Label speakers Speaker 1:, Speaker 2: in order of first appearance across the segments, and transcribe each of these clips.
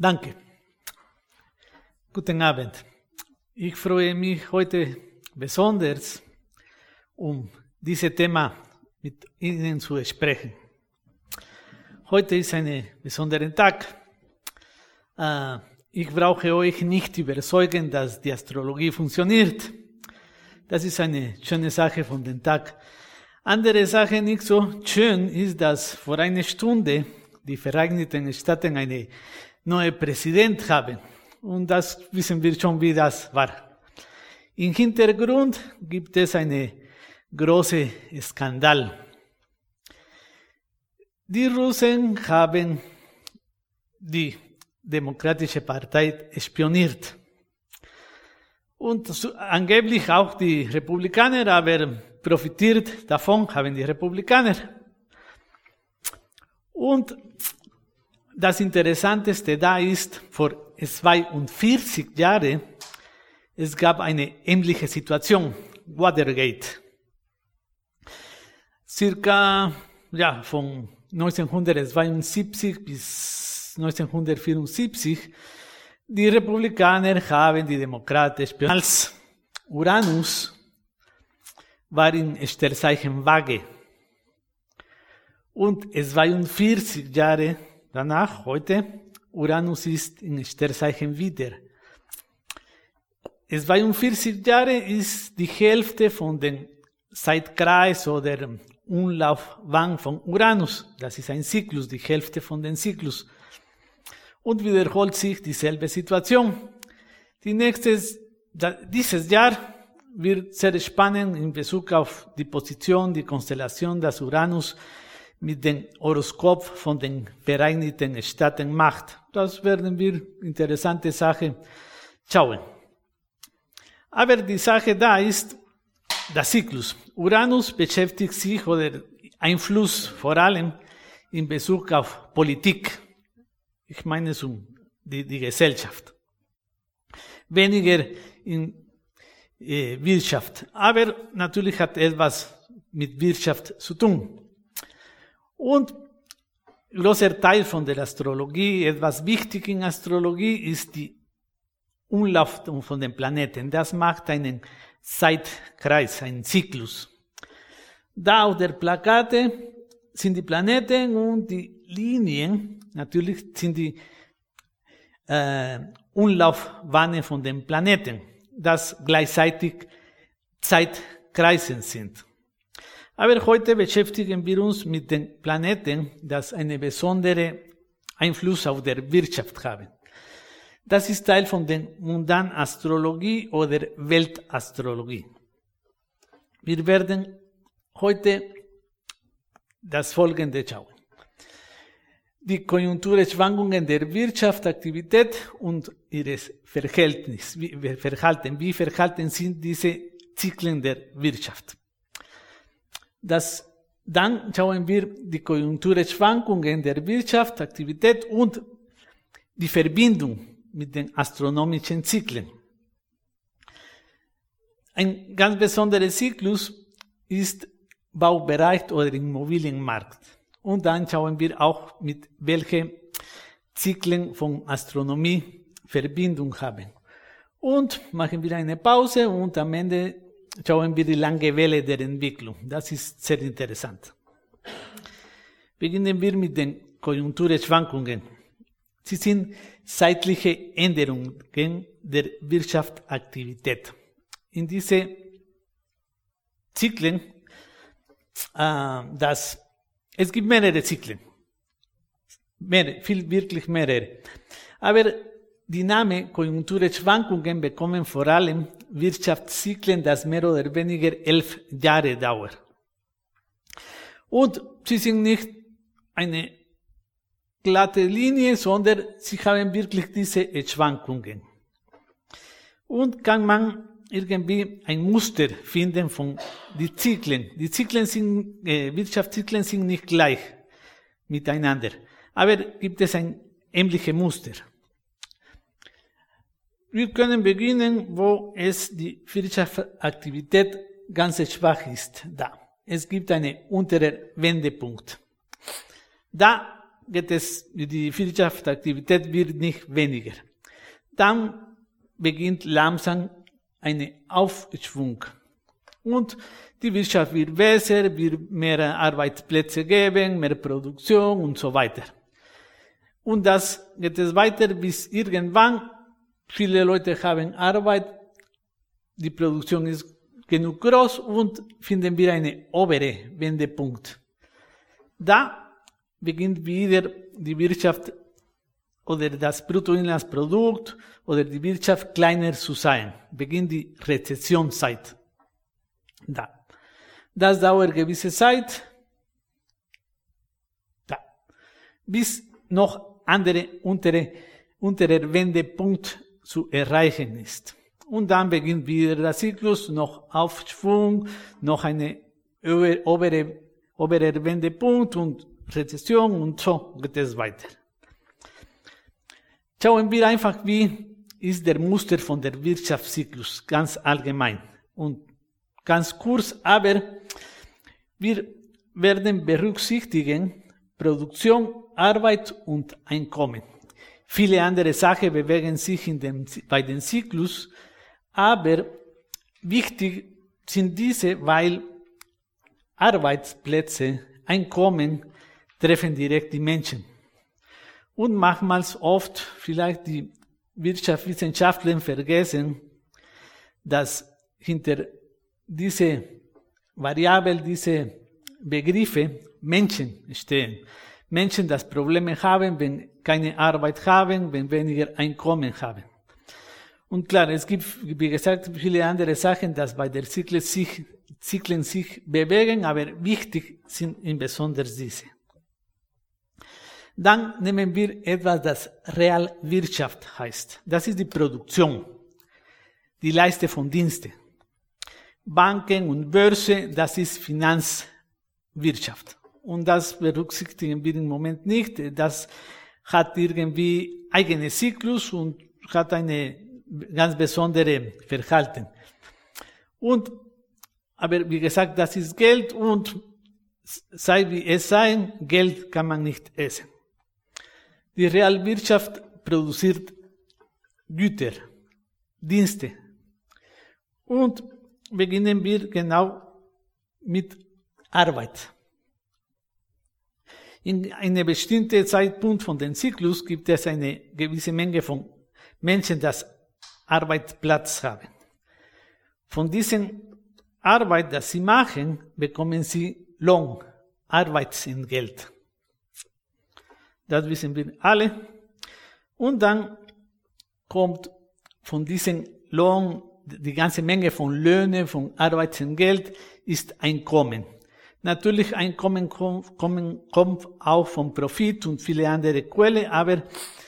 Speaker 1: Danke. Guten Abend. Ich freue mich heute besonders, dieses Thema mit Ihnen zu sprechen. Heute ist ein besonderer Tag. Ich brauche euch nicht überzeugen, dass die Astrologie funktioniert. Das ist eine schöne Sache von dem Tag. Andere Sache nicht so schön ist, dass vor einer Stunde die Vereinigten Staaten eine neue Präsident haben. Und das wissen wir schon, wie das war. Im Hintergrund gibt es einen großen Skandal. Die Russen haben die Demokratische Partei spioniert. Und angeblich auch die Republikaner, aber profitiert davon haben die Republikaner. Und das Interessanteste da ist, vor 42 Jahren, es gab eine ähnliche Situation, Watergate. Circa von 1972 bis 1974, die Republikaner haben die Demokraten spioniert. Als Uranus war in Sternzeichen Waage. Und 42 Jahre danach, heute, Uranus ist in Sternzeichen Widder. 42 Jahre ist die Hälfte von dem Zeitkreis oder Umlaufbahn von Uranus. Das ist ein Zyklus, die Hälfte von dem Zyklus. Und wiederholt sich dieselbe Situation. Dieses Jahr wird sehr spannend in Bezug auf die Position, die Konstellation, das Uranus mit dem Horoskop von den Vereinigten Staaten macht. Das werden wir interessante Sache schauen. Aber die Sache da ist, der Zyklus. Uranus beschäftigt sich oder Einfluss vor allem in Bezug auf Politik. Ich meine es die Gesellschaft. Weniger in Wirtschaft. Aber natürlich hat etwas mit Wirtschaft zu tun. Und großer Teil von der Astrologie, etwas wichtig in Astrologie, ist die Umlaufbahn von den Planeten. Das macht einen Zeitkreis, einen Zyklus. Da auf der Plakate sind die Planeten und die Linien, natürlich sind die Umlaufbahnen von den Planeten, das gleichzeitig Zeitkreisen sind. Aber heute beschäftigen wir uns mit den Planeten, die einen besonderen Einfluss auf der Wirtschaft haben. Das ist Teil von der mundanen Astrologie oder Weltastrologie. Wir werden heute das Folgende schauen. Die Konjunkturschwankungen der Wirtschaftsaktivität und ihres Verhalten. Wie verhalten sind diese Zyklen der Wirtschaft? Dann schauen wir die Konjunkturschwankungen der Wirtschaftsaktivität und die Verbindung mit den astronomischen Zyklen. Ein ganz besonderer Zyklus ist Baubereich oder Immobilienmarkt. Und dann schauen wir auch, mit welchen Zyklen von Astronomie Verbindung haben. Und machen wir eine Pause und am Ende schauen wir die lange Welle der Entwicklung. Das ist sehr interessant. Beginnen wir mit den Konjunkturschwankungen. Sie sind zeitliche Änderungen der Wirtschaftsaktivität. In diese Zyklen, es gibt mehrere Zyklen. Wirklich mehrere. Aber die Namen Konjunkturschwankungen bekommen vor allem Wirtschaftszyklen, das mehr oder weniger 11 Jahre dauern. Und sie sind nicht eine glatte Linie, sondern sie haben wirklich diese Schwankungen. Und kann man irgendwie ein Muster finden von den Zyklen. Die Wirtschaftszyklen sind nicht gleich miteinander. Aber gibt es ein ähnliches Muster. Wir können beginnen, wo es die Wirtschaftsaktivität ganz schwach ist. Da. Es gibt einen unteren Wendepunkt. Da die Wirtschaftsaktivität wird nicht weniger. Dann beginnt langsam ein Aufschwung. Und die Wirtschaft wird besser, wird mehr Arbeitsplätze geben, mehr Produktion und so weiter. Und das geht es weiter bis irgendwann, viele Leute haben Arbeit, die Produktion ist genug groß und finden wir einen oberen Wendepunkt. Da beginnt wieder die Wirtschaft oder das Bruttoinlandsprodukt oder die Wirtschaft kleiner zu sein. Beginnt die Rezessionszeit. Da. Das dauert gewisse Zeit. Da. Bis noch andere unterer Wendepunkt zu erreichen ist. Und dann beginnt wieder der Zyklus, noch Aufschwung, noch eine obere Wendepunkt und Rezession und so geht es weiter. Schauen wir einfach, wie ist der Muster von der Wirtschaftszyklus, ganz allgemein und ganz kurz, aber wir werden berücksichtigen Produktion, Arbeit und Einkommen. Viele andere Sachen bewegen sich bei den Zyklus, aber wichtig sind diese, weil Arbeitsplätze, Einkommen treffen direkt die Menschen. Und manchmal oft vielleicht die Wirtschaftswissenschaftler vergessen, dass hinter diese Variablen, diese Begriffe Menschen stehen. Menschen, die Probleme haben, wenn keine Arbeit haben, wenn weniger Einkommen haben. Und klar, es gibt, wie gesagt, viele andere Sachen, die bei der Zyklen sich bewegen, aber wichtig sind insbesondere diese. Dann nehmen wir etwas, das Realwirtschaft heißt. Das ist die Produktion, die Leiste von Diensten. Banken und Börse, das ist Finanzwirtschaft. Und das berücksichtigen wir im Moment nicht. Das hat irgendwie eigene Zyklus und hat eine ganz besondere Verhalten. Aber wie gesagt, das ist Geld und sei wie es sei, Geld kann man nicht essen. Die Realwirtschaft produziert Güter, Dienste. Und beginnen wir genau mit Arbeit. In einem bestimmten Zeitpunkt von dem Zyklus gibt es eine gewisse Menge von Menschen, die Arbeitsplatz haben. Von diesen Arbeit, das sie machen, bekommen sie Lohn, Arbeitsentgelt. Das wissen wir alle. Und dann kommt von diesem Lohn, die ganze Menge von Löhnen, von Arbeitsentgelt, ist Einkommen. Natürlich, Einkommen kommt auch vom Profit und viele andere Quellen, aber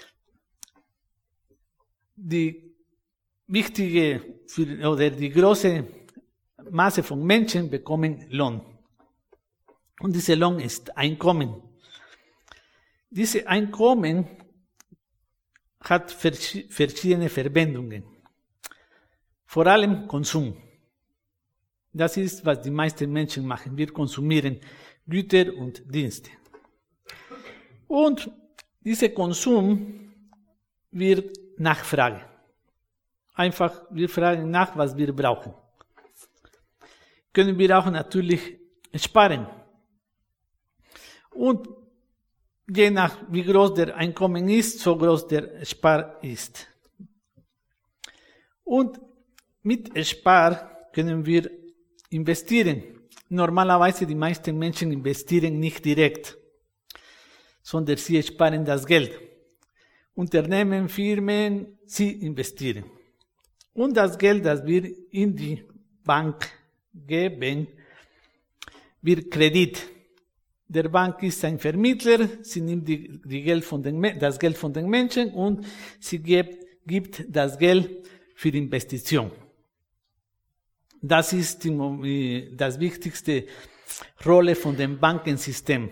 Speaker 1: die wichtige oder die große Masse von Menschen bekommen Lohn. Und dieser Lohn ist Einkommen. Diese Einkommen hat verschiedene Verwendungen. Vor allem Konsum. Das ist, was die meisten Menschen machen. Wir konsumieren Güter und Dienste. Und dieser Konsum wird Nachfrage. Einfach, wir fragen nach, was wir brauchen. Können wir auch natürlich sparen. Und je nach wie groß der Einkommen ist, so groß der Spar ist. Und mit Spar können wir investieren. Normalerweise die meisten Menschen investieren nicht direkt, sondern sie sparen das Geld. Unternehmen, Firmen, sie investieren. Und das Geld, das wir in die Bank geben, wird Kredit. Der Bank ist ein Vermittler, sie nimmt das Geld von den Menschen und sie gibt das Geld für Investition. Das ist das wichtigste Rolle von dem Bankensystem.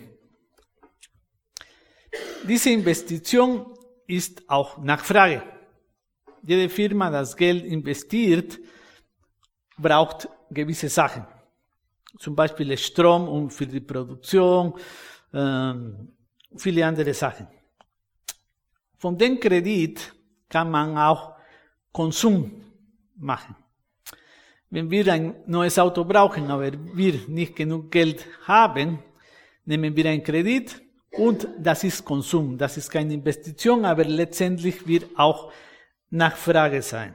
Speaker 1: Diese Investition ist auch Nachfrage. Jede Firma, das Geld investiert, braucht gewisse Sachen. Zum Beispiel Strom für die Produktion viele andere Sachen. Von dem Kredit kann man auch Konsum machen. Wenn wir ein neues Auto brauchen, aber wir nicht genug Geld haben, nehmen wir einen Kredit und das ist Konsum. Das ist keine Investition, aber letztendlich wird auch Nachfrage sein.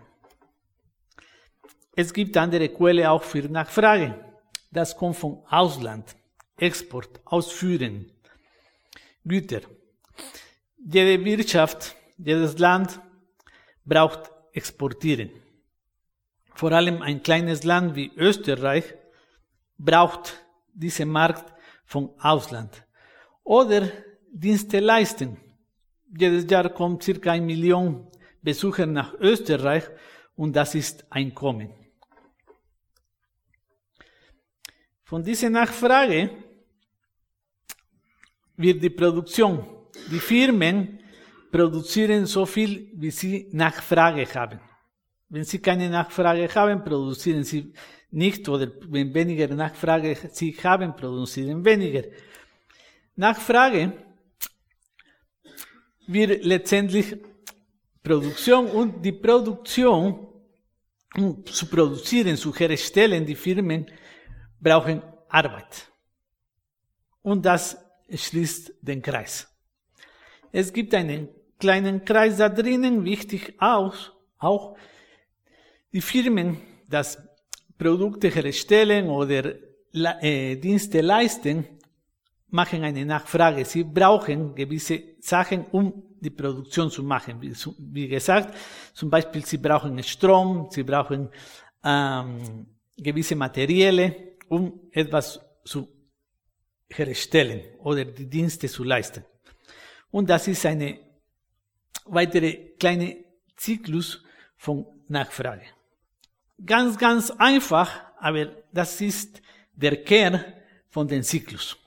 Speaker 1: Es gibt andere Quellen auch für Nachfrage. Das kommt vom Ausland. Export, Ausführen, Güter. Jede Wirtschaft, jedes Land braucht Exportieren. Vor allem ein kleines Land wie Österreich braucht diesen Markt vom Ausland. Oder Dienste leisten. Jedes Jahr kommt circa 1 Million Besucher nach Österreich und das ist Einkommen. Von dieser Nachfrage wird die Produktion. Die Firmen produzieren so viel, wie sie Nachfrage haben. Wenn sie keine Nachfrage haben, produzieren sie nicht, oder wenn weniger Nachfrage sie haben, produzieren weniger. Nachfrage wird letztendlich Produktion, und die Produktion, um zu produzieren, zu herstellen, die Firmen brauchen Arbeit. Und das schließt den Kreis. Es gibt einen kleinen Kreis da drinnen, wichtig auch die Firmen, das Produkte herstellen oder Dienste leisten, machen eine Nachfrage. Sie brauchen gewisse Sachen, um die Produktion zu machen. Wie gesagt, zum Beispiel, sie brauchen Strom, sie brauchen gewisse Materialien, um etwas zu herstellen oder die Dienste zu leisten. Und das ist eine weitere kleine Zyklus von Nachfrage. Ganz, ganz einfach, aber das ist der Kern von dem Zyklus.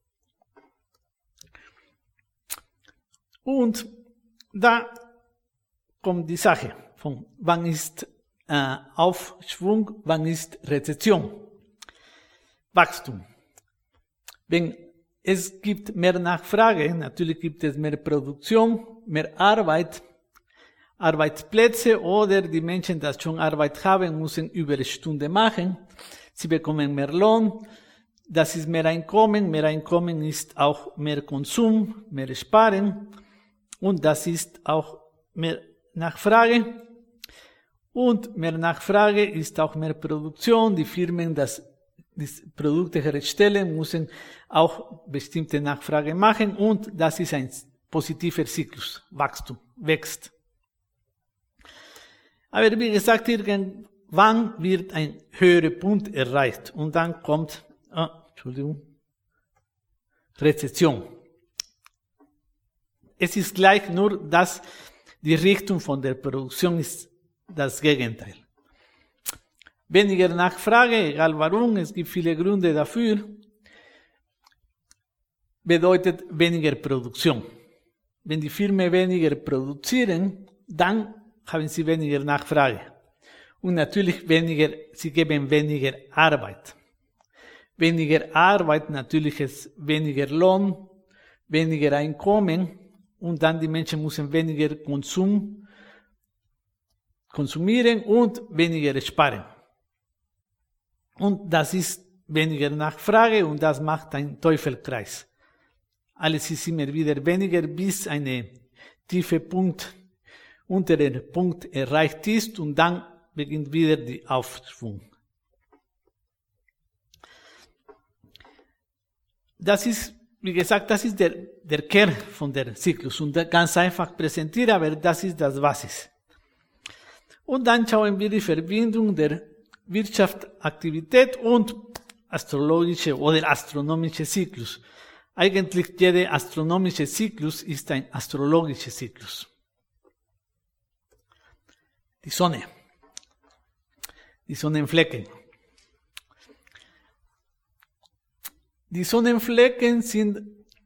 Speaker 1: Und da kommt die Sache von wann ist Aufschwung, wann ist Rezession, Wachstum. Wenn es gibt mehr Nachfrage, natürlich gibt es mehr Produktion, mehr Arbeit, Arbeitsplätze, oder die Menschen, die schon Arbeit haben, müssen Überstunden machen. Sie bekommen mehr Lohn. Das ist mehr Einkommen. Mehr Einkommen ist auch mehr Konsum, mehr Sparen. Und das ist auch mehr Nachfrage. Und mehr Nachfrage ist auch mehr Produktion. Die Firmen, die Produkte herstellen, müssen auch bestimmte Nachfrage machen. Und das ist ein positiver Zyklus. Wachstum, wächst. Aber wie gesagt, irgendwann wird ein höherer Punkt erreicht und dann kommt, Rezession. Es ist gleich, nur dass die Richtung von der Produktion ist das Gegenteil. Weniger Nachfrage, egal warum, es gibt viele Gründe dafür, bedeutet weniger Produktion. Wenn die Firmen weniger produzieren, dann haben sie weniger Nachfrage. Und natürlich sie geben weniger Arbeit. Weniger Arbeit, natürlich ist weniger Lohn, weniger Einkommen, und dann die Menschen müssen weniger konsumieren und weniger sparen. Und das ist weniger Nachfrage und das macht einen Teufelskreis. Alles ist immer wieder weniger, bis eine tiefe Punkt unter den Punkt erreicht ist, und dann beginnt wieder der Aufschwung. Das ist, wie gesagt, das ist der Kern von der Zyklus, und ganz einfach präsentiert, aber das ist das Basis. Und dann schauen wir die Verbindung der Wirtschaftsaktivität und astrologische oder astronomische Zyklus. Eigentlich jeder astronomische Zyklus ist ein astrologischer Zyklus. Die Sonne, die Sonnenflecken. Die Sonnenflecken sind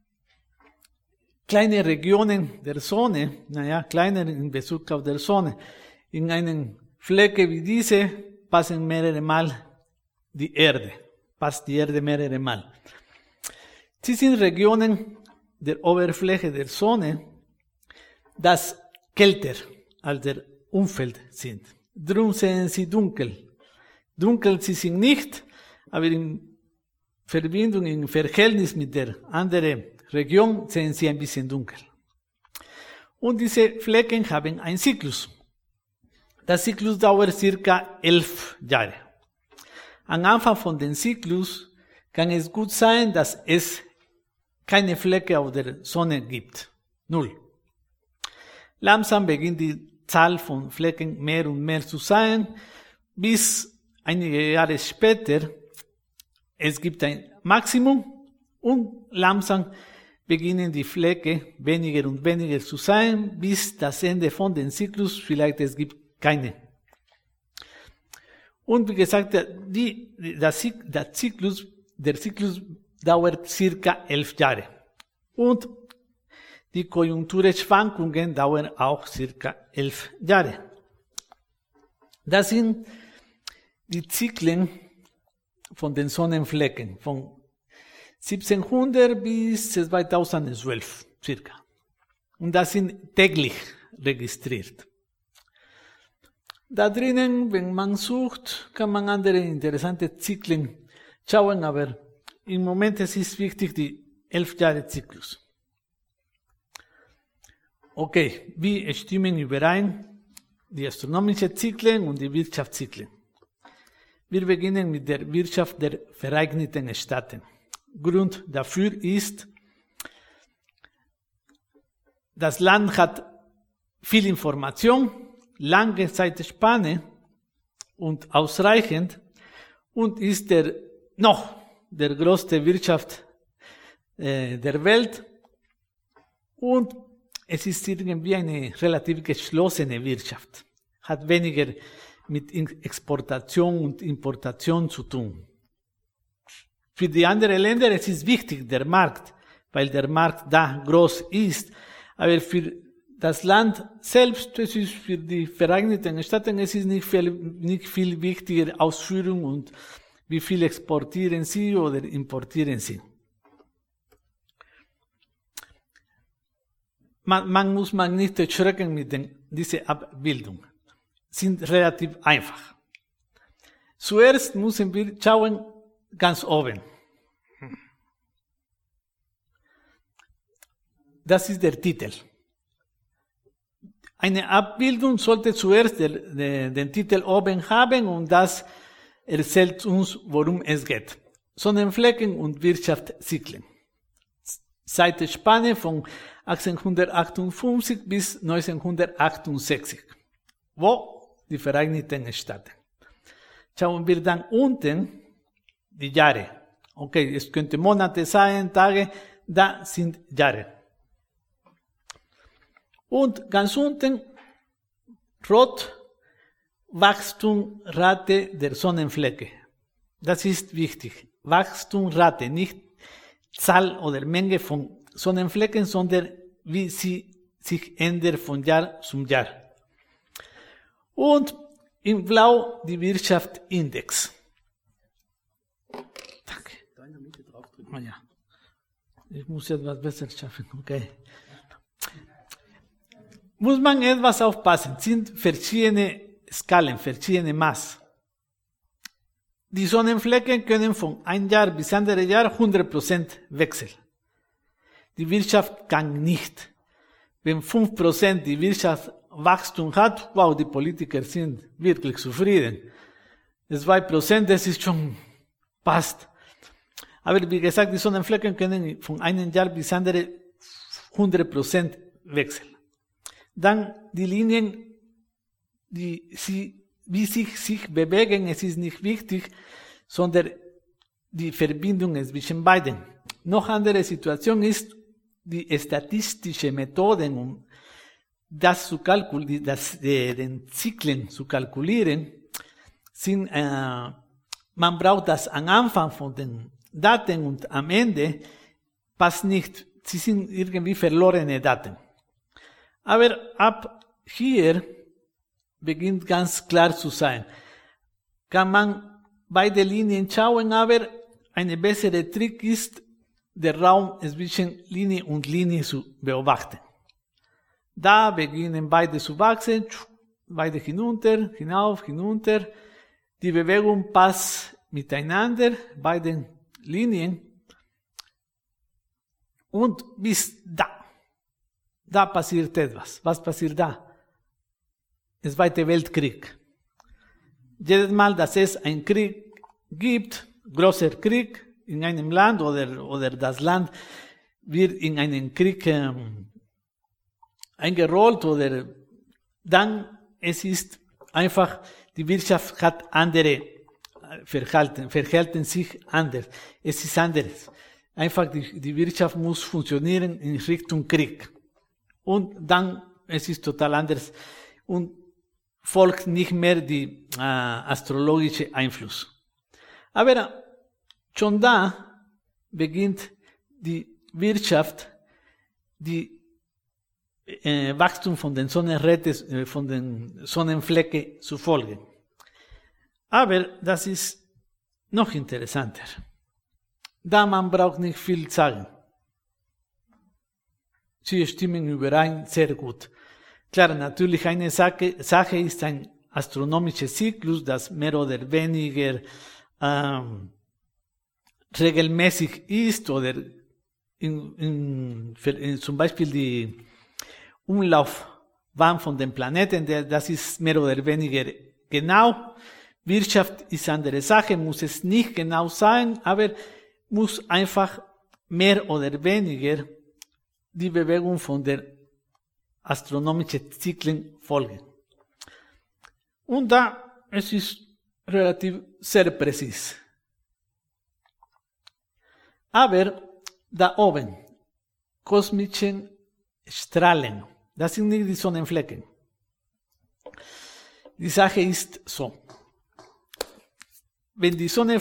Speaker 1: kleine Regionen der Sonne, kleiner in Bezug auf der Sonne. In einen Flecke wie diese passen mehrere Mal die Erde, passt die Erde mehrere Mal. Sie sind Regionen, der Oberfläche der Sonne, das kälter als der Umfeld sind. Drum sehen sie dunkel. Dunkel sie sind nicht, aber in Verbindung, im Verhältnis mit der anderen Region sehen sie ein bisschen dunkel. Und diese Flecken haben einen Zyklus. Der Zyklus dauert circa 11 Jahre. Am Anfang von dem Zyklus kann es gut sein, dass es keine Flecke auf der Sonne gibt. 0. Langsam beginnt die Zahl von Flecken mehr und mehr zu sein, bis einige Jahre später es gibt ein Maximum und langsam beginnen die Flecke weniger und weniger zu sein, bis das Ende von dem Zyklus, vielleicht es gibt keine. Und wie gesagt, der Zyklus dauert circa 11 Jahre. Und die Konjunkturschwankungen dauern auch circa 11 Jahre. Das sind die Zyklen von den Sonnenflecken, von 1700 bis 2012 circa. Und das sind täglich registriert. Da drinnen, wenn man sucht, kann man andere interessante Zyklen schauen, aber im Moment es ist wichtig die 11 Jahre Zyklus. Okay, wie stimmen überein die astronomischen Zyklen und die Wirtschaftszyklen? Wir beginnen mit der Wirtschaft der Vereinigten Staaten. Grund dafür ist, das Land hat viel Information, lange Zeitspanne und ausreichend und ist noch der größte Wirtschaft der Welt und es ist irgendwie eine relativ geschlossene Wirtschaft, hat weniger mit Exportation und Importation zu tun. Für die anderen Länder es ist wichtig, der Markt, weil der Markt da groß ist, aber für das Land selbst, es ist für die Vereinigten Staaten, es ist nicht viel wichtiger Ausführung und wie viel exportieren sie oder importieren sie. Man muss nicht erschrecken mit dieser Abbildung. Sind relativ einfach. Zuerst müssen wir schauen, ganz oben. Das ist der Titel. Eine Abbildung sollte zuerst den Titel oben haben und das erzählt uns, worum es geht. Sonnenflecken und Wirtschaftszyklen. Zeitspanne von 1858 bis 1968. Wo? Die Vereinigten Staaten. Schauen wir dann unten die Jahre. Okay, es könnte Monate sein, Tage, da sind Jahre. Und ganz unten, rot, Wachstumsrate der Sonnenflecke. Das ist wichtig. Wachstumsrate, nicht Zahl oder Menge von Sonnenflecken, sondern wie sie sich ändern von Jahr zu Jahr. Und in Blau die Wirtschaftsindex. Danke. Oh ja. Ich muss etwas besser schaffen, okay. Muss man etwas aufpassen, sind verschiedene Skalen, verschiedene Maß. Die Sonnenflecken können von ein Jahr bis andere Jahr 100% wechseln. Die Wirtschaft kann nicht. Wenn 5% die Wirtschaft Wachstum hat, wow, die Politiker sind wirklich zufrieden. 2%, das ist schon, passt. Aber wie gesagt, die Sonnenflecken können von einem Jahr bis andere 100% wechseln. Dann die Linien, wie sich bewegen, es ist nicht wichtig, sondern die Verbindung zwischen beiden. Noch andere Situation ist, die statistische Methoden, um das zu kalkulieren, den Zyklen zu kalkulieren, sind, man braucht das am Anfang von den Daten und am Ende passt nicht. Sie sind irgendwie verlorene Daten. Aber ab hier beginnt ganz klar zu sein. Kann man beide Linien schauen, aber eine bessere Trick ist, der Raum zwischen Linie und Linie zu beobachten. Da beginnen beide zu wachsen, beide hinunter, hinauf, hinunter. Die Bewegung passt miteinander, beide Linien. Und bis da. Da passiert etwas. Was passiert da? Der Zweite Weltkrieg. Jedes Mal, dass es einen Krieg gibt, großer Krieg in einem Land oder das Land wird in einen Krieg eingerollt oder dann es ist einfach, die Wirtschaft hat andere verhalten sich anders. Es ist anderes. Einfach die Wirtschaft muss funktionieren in Richtung Krieg. Und dann es ist total anders und folgt nicht mehr die astrologische Einfluss. Aber schon da beginnt die Wirtschaft, die Wachstum von den Sonnenräten, von den Sonnenflecken zu folgen. Aber das ist noch interessanter. Da man braucht nicht viel sagen. Sie stimmen überein sehr gut. Klar, natürlich eine Sache ist ein astronomischer Zyklus, das mehr oder weniger regelmäßig ist oder zum Beispiel die Umlaufbahn von den Planeten, das ist mehr oder weniger genau. Wirtschaft ist eine andere Sache, muss es nicht genau sein, aber muss einfach mehr oder weniger die Bewegung von der astronomischen Zyklen folgen. Und da, es ist relativ sehr präzise. Aber da oben, kosmische Strahlen, das sind nicht die Sonnenflecken. Die Sache ist so. Wenn die Sonne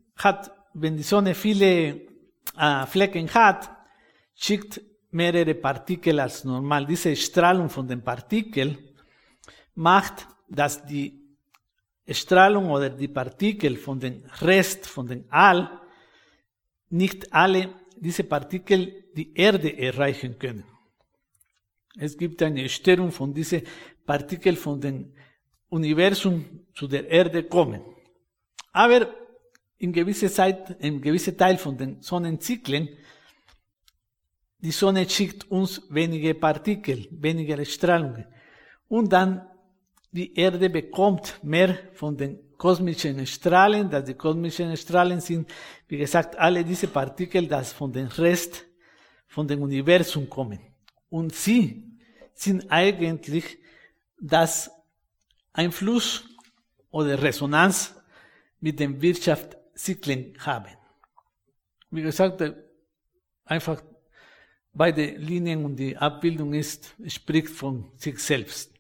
Speaker 1: viele Flecken hat, schickt mehrere Partikel als normal. Diese Strahlung von den Partikeln macht, dass die Strahlung oder die Partikel von den Rest, von den All, nicht alle diese Partikel die Erde erreichen können. Es gibt eine Störung von diesen Partikeln von dem Universum zu der Erde kommen. Aber in gewisser Teil von den Sonnenzyklen, die Sonne schickt uns wenige Partikel, weniger Strahlung. Und dann die Erde bekommt mehr von den kosmischen Strahlen, dass die kosmischen Strahlen sind, wie gesagt, alle diese Partikel, das von dem Rest, von dem Universum kommen. Und sie sind eigentlich das Einfluss oder Resonanz mit den Wirtschaftszyklen haben. Wie gesagt, einfach beide Linien und die Abbildung spricht von sich selbst.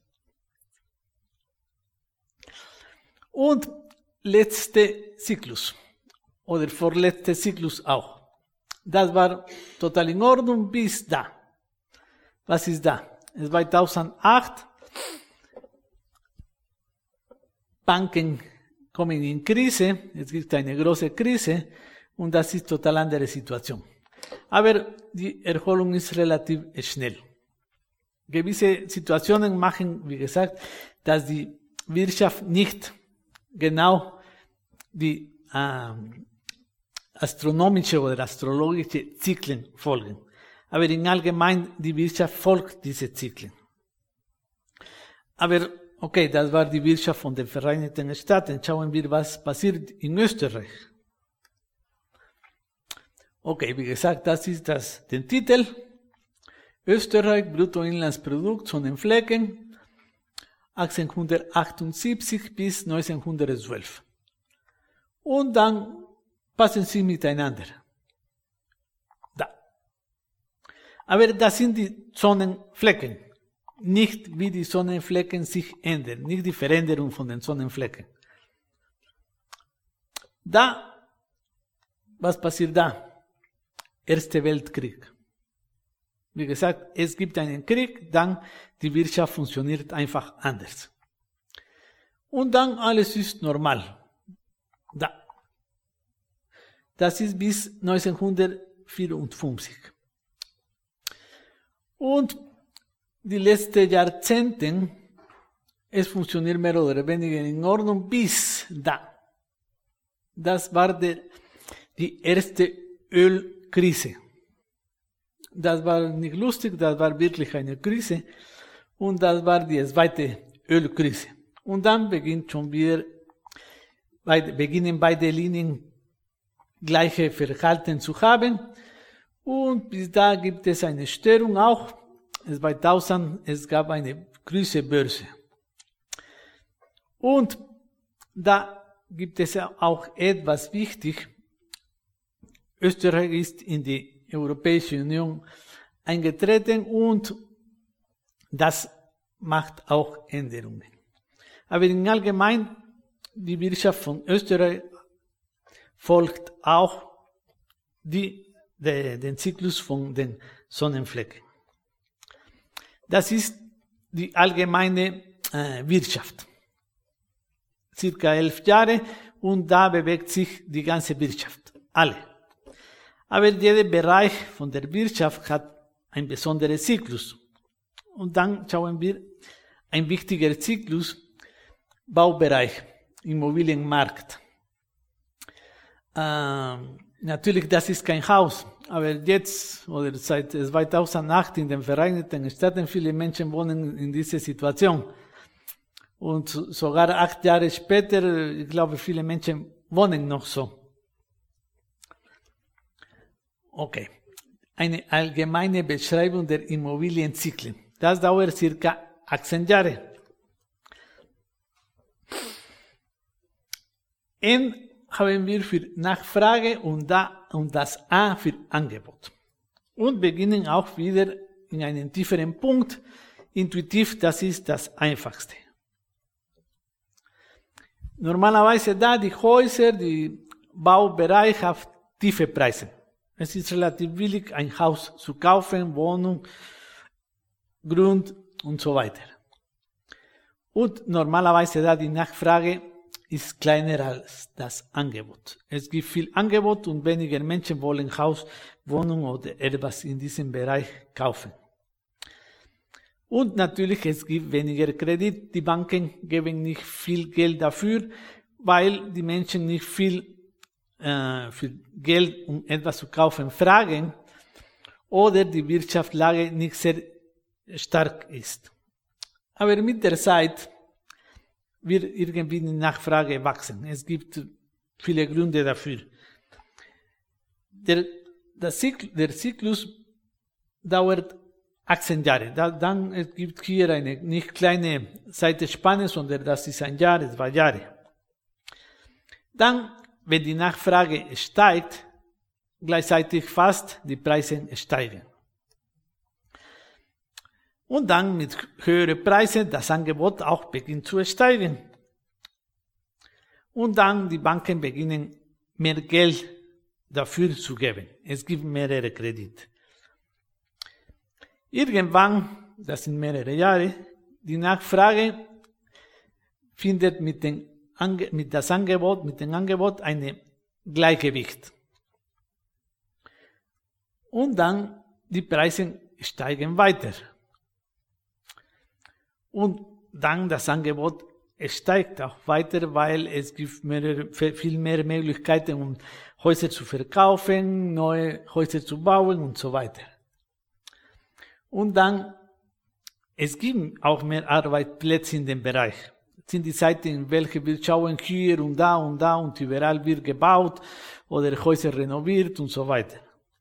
Speaker 1: Und letzter Zyklus oder vorletzter Zyklus auch. Das war total in Ordnung bis da. Was ist da? 2008. Banken kommen in Krise. Es gibt eine große Krise und das ist total andere Situation. Aber die Erholung ist relativ schnell. Gewisse Situationen machen, wie gesagt, dass die Wirtschaft nicht genau die astronomische oder astrologische Zyklen folgen. Aber in allgemein, die Wirtschaft folgt diese Zyklen. Aber, okay, das war die Wirtschaft von den Vereinigten Staaten. Schauen wir, was passiert in Österreich. Okay, wie gesagt, das ist den Titel. Österreich, Bruttoinlandsprodukt, Sonnenflecken, 1878 bis 1912. Und dann passen sie miteinander. Da. Aber das sind die Sonnenflecken. Nicht wie die Sonnenflecken sich ändern, nicht die Veränderung von den Sonnenflecken. Da, was passiert da? Erster Weltkrieg. Wie gesagt, es gibt einen Krieg, dann die Wirtschaft funktioniert einfach anders. Und dann alles ist normal. Da. Das ist bis 1900 1954. Und die letzten Jahrzehnte, es funktioniert mehr oder weniger in Ordnung bis da. Das war die erste Ölkrise. Das war nicht lustig, das war wirklich eine Krise. Und das war die zweite Ölkrise. Und dann beginnen beide Linien gleiche Verhalten zu haben. Und bis da gibt es eine Störung auch. 2000, es gab eine Krisebörse. Und da gibt es auch etwas wichtig. Österreich ist in die Europäische Union eingetreten und das macht auch Änderungen. Aber im Allgemeinen, die Wirtschaft von Österreich folgt auch den Zyklus von den Sonnenflecken. Das ist die allgemeine Wirtschaft. Circa 11 Jahre und da bewegt sich die ganze Wirtschaft. Alle. Aber jeder Bereich von der Wirtschaft hat einen besonderen Zyklus. Und dann schauen wir, ein wichtiger Zyklus, Baubereich, Immobilienmarkt. Natürlich, das ist kein Haus, aber jetzt oder seit 2008 in den Vereinigten Staaten, viele Menschen wohnen in dieser Situation. Und sogar 8 Jahre später, ich glaube, viele Menschen wohnen noch so. Okay. Eine allgemeine Beschreibung der Immobilienzyklen. Das dauert circa 18 Jahre. N haben wir für Nachfrage und das A für Angebot. Und beginnen auch wieder in einem tieferen Punkt. Intuitiv, das ist das Einfachste. Normalerweise da die Häuser, die Baubereich haben tiefe Preise. Es ist relativ billig, ein Haus zu kaufen, Wohnung, Grund und so weiter. Und normalerweise da die Nachfrage ist kleiner als das Angebot. Es gibt viel Angebot und weniger Menschen wollen Haus, Wohnung oder etwas in diesem Bereich kaufen. Und natürlich, es gibt weniger Kredit. Die Banken geben nicht viel Geld dafür, weil die Menschen nicht viel für Geld, um etwas zu kaufen, fragen oder die Wirtschaftslage nicht sehr stark ist. Aber mit der Zeit wird irgendwie die Nachfrage wachsen. Es gibt viele Gründe dafür. Der Zyklus dauert 18 Jahre. Dann es gibt hier eine nicht kleine Zeitspanne, sondern das ist 1 Jahr, 2 Jahre. Dann, wenn die Nachfrage steigt, gleichzeitig fast die Preise steigen. Und dann mit höheren Preisen das Angebot auch beginnt zu steigen. Und dann die Banken beginnen mehr Geld dafür zu geben. Es gibt mehrere Kredite. Irgendwann, das sind mehrere Jahre, die Nachfrage findet mit dem Angebot ein Gleichgewicht. Und dann die Preise steigen weiter. Und dann das Angebot steigt auch weiter, weil es gibt viel mehr Möglichkeiten, um Häuser zu verkaufen, neue Häuser zu bauen und so weiter. Und dann, es gibt auch mehr Arbeitsplätze in dem Bereich. Das sind die Zeiten, in welchen wir schauen, hier und da und überall wird gebaut oder Häuser renoviert und so weiter.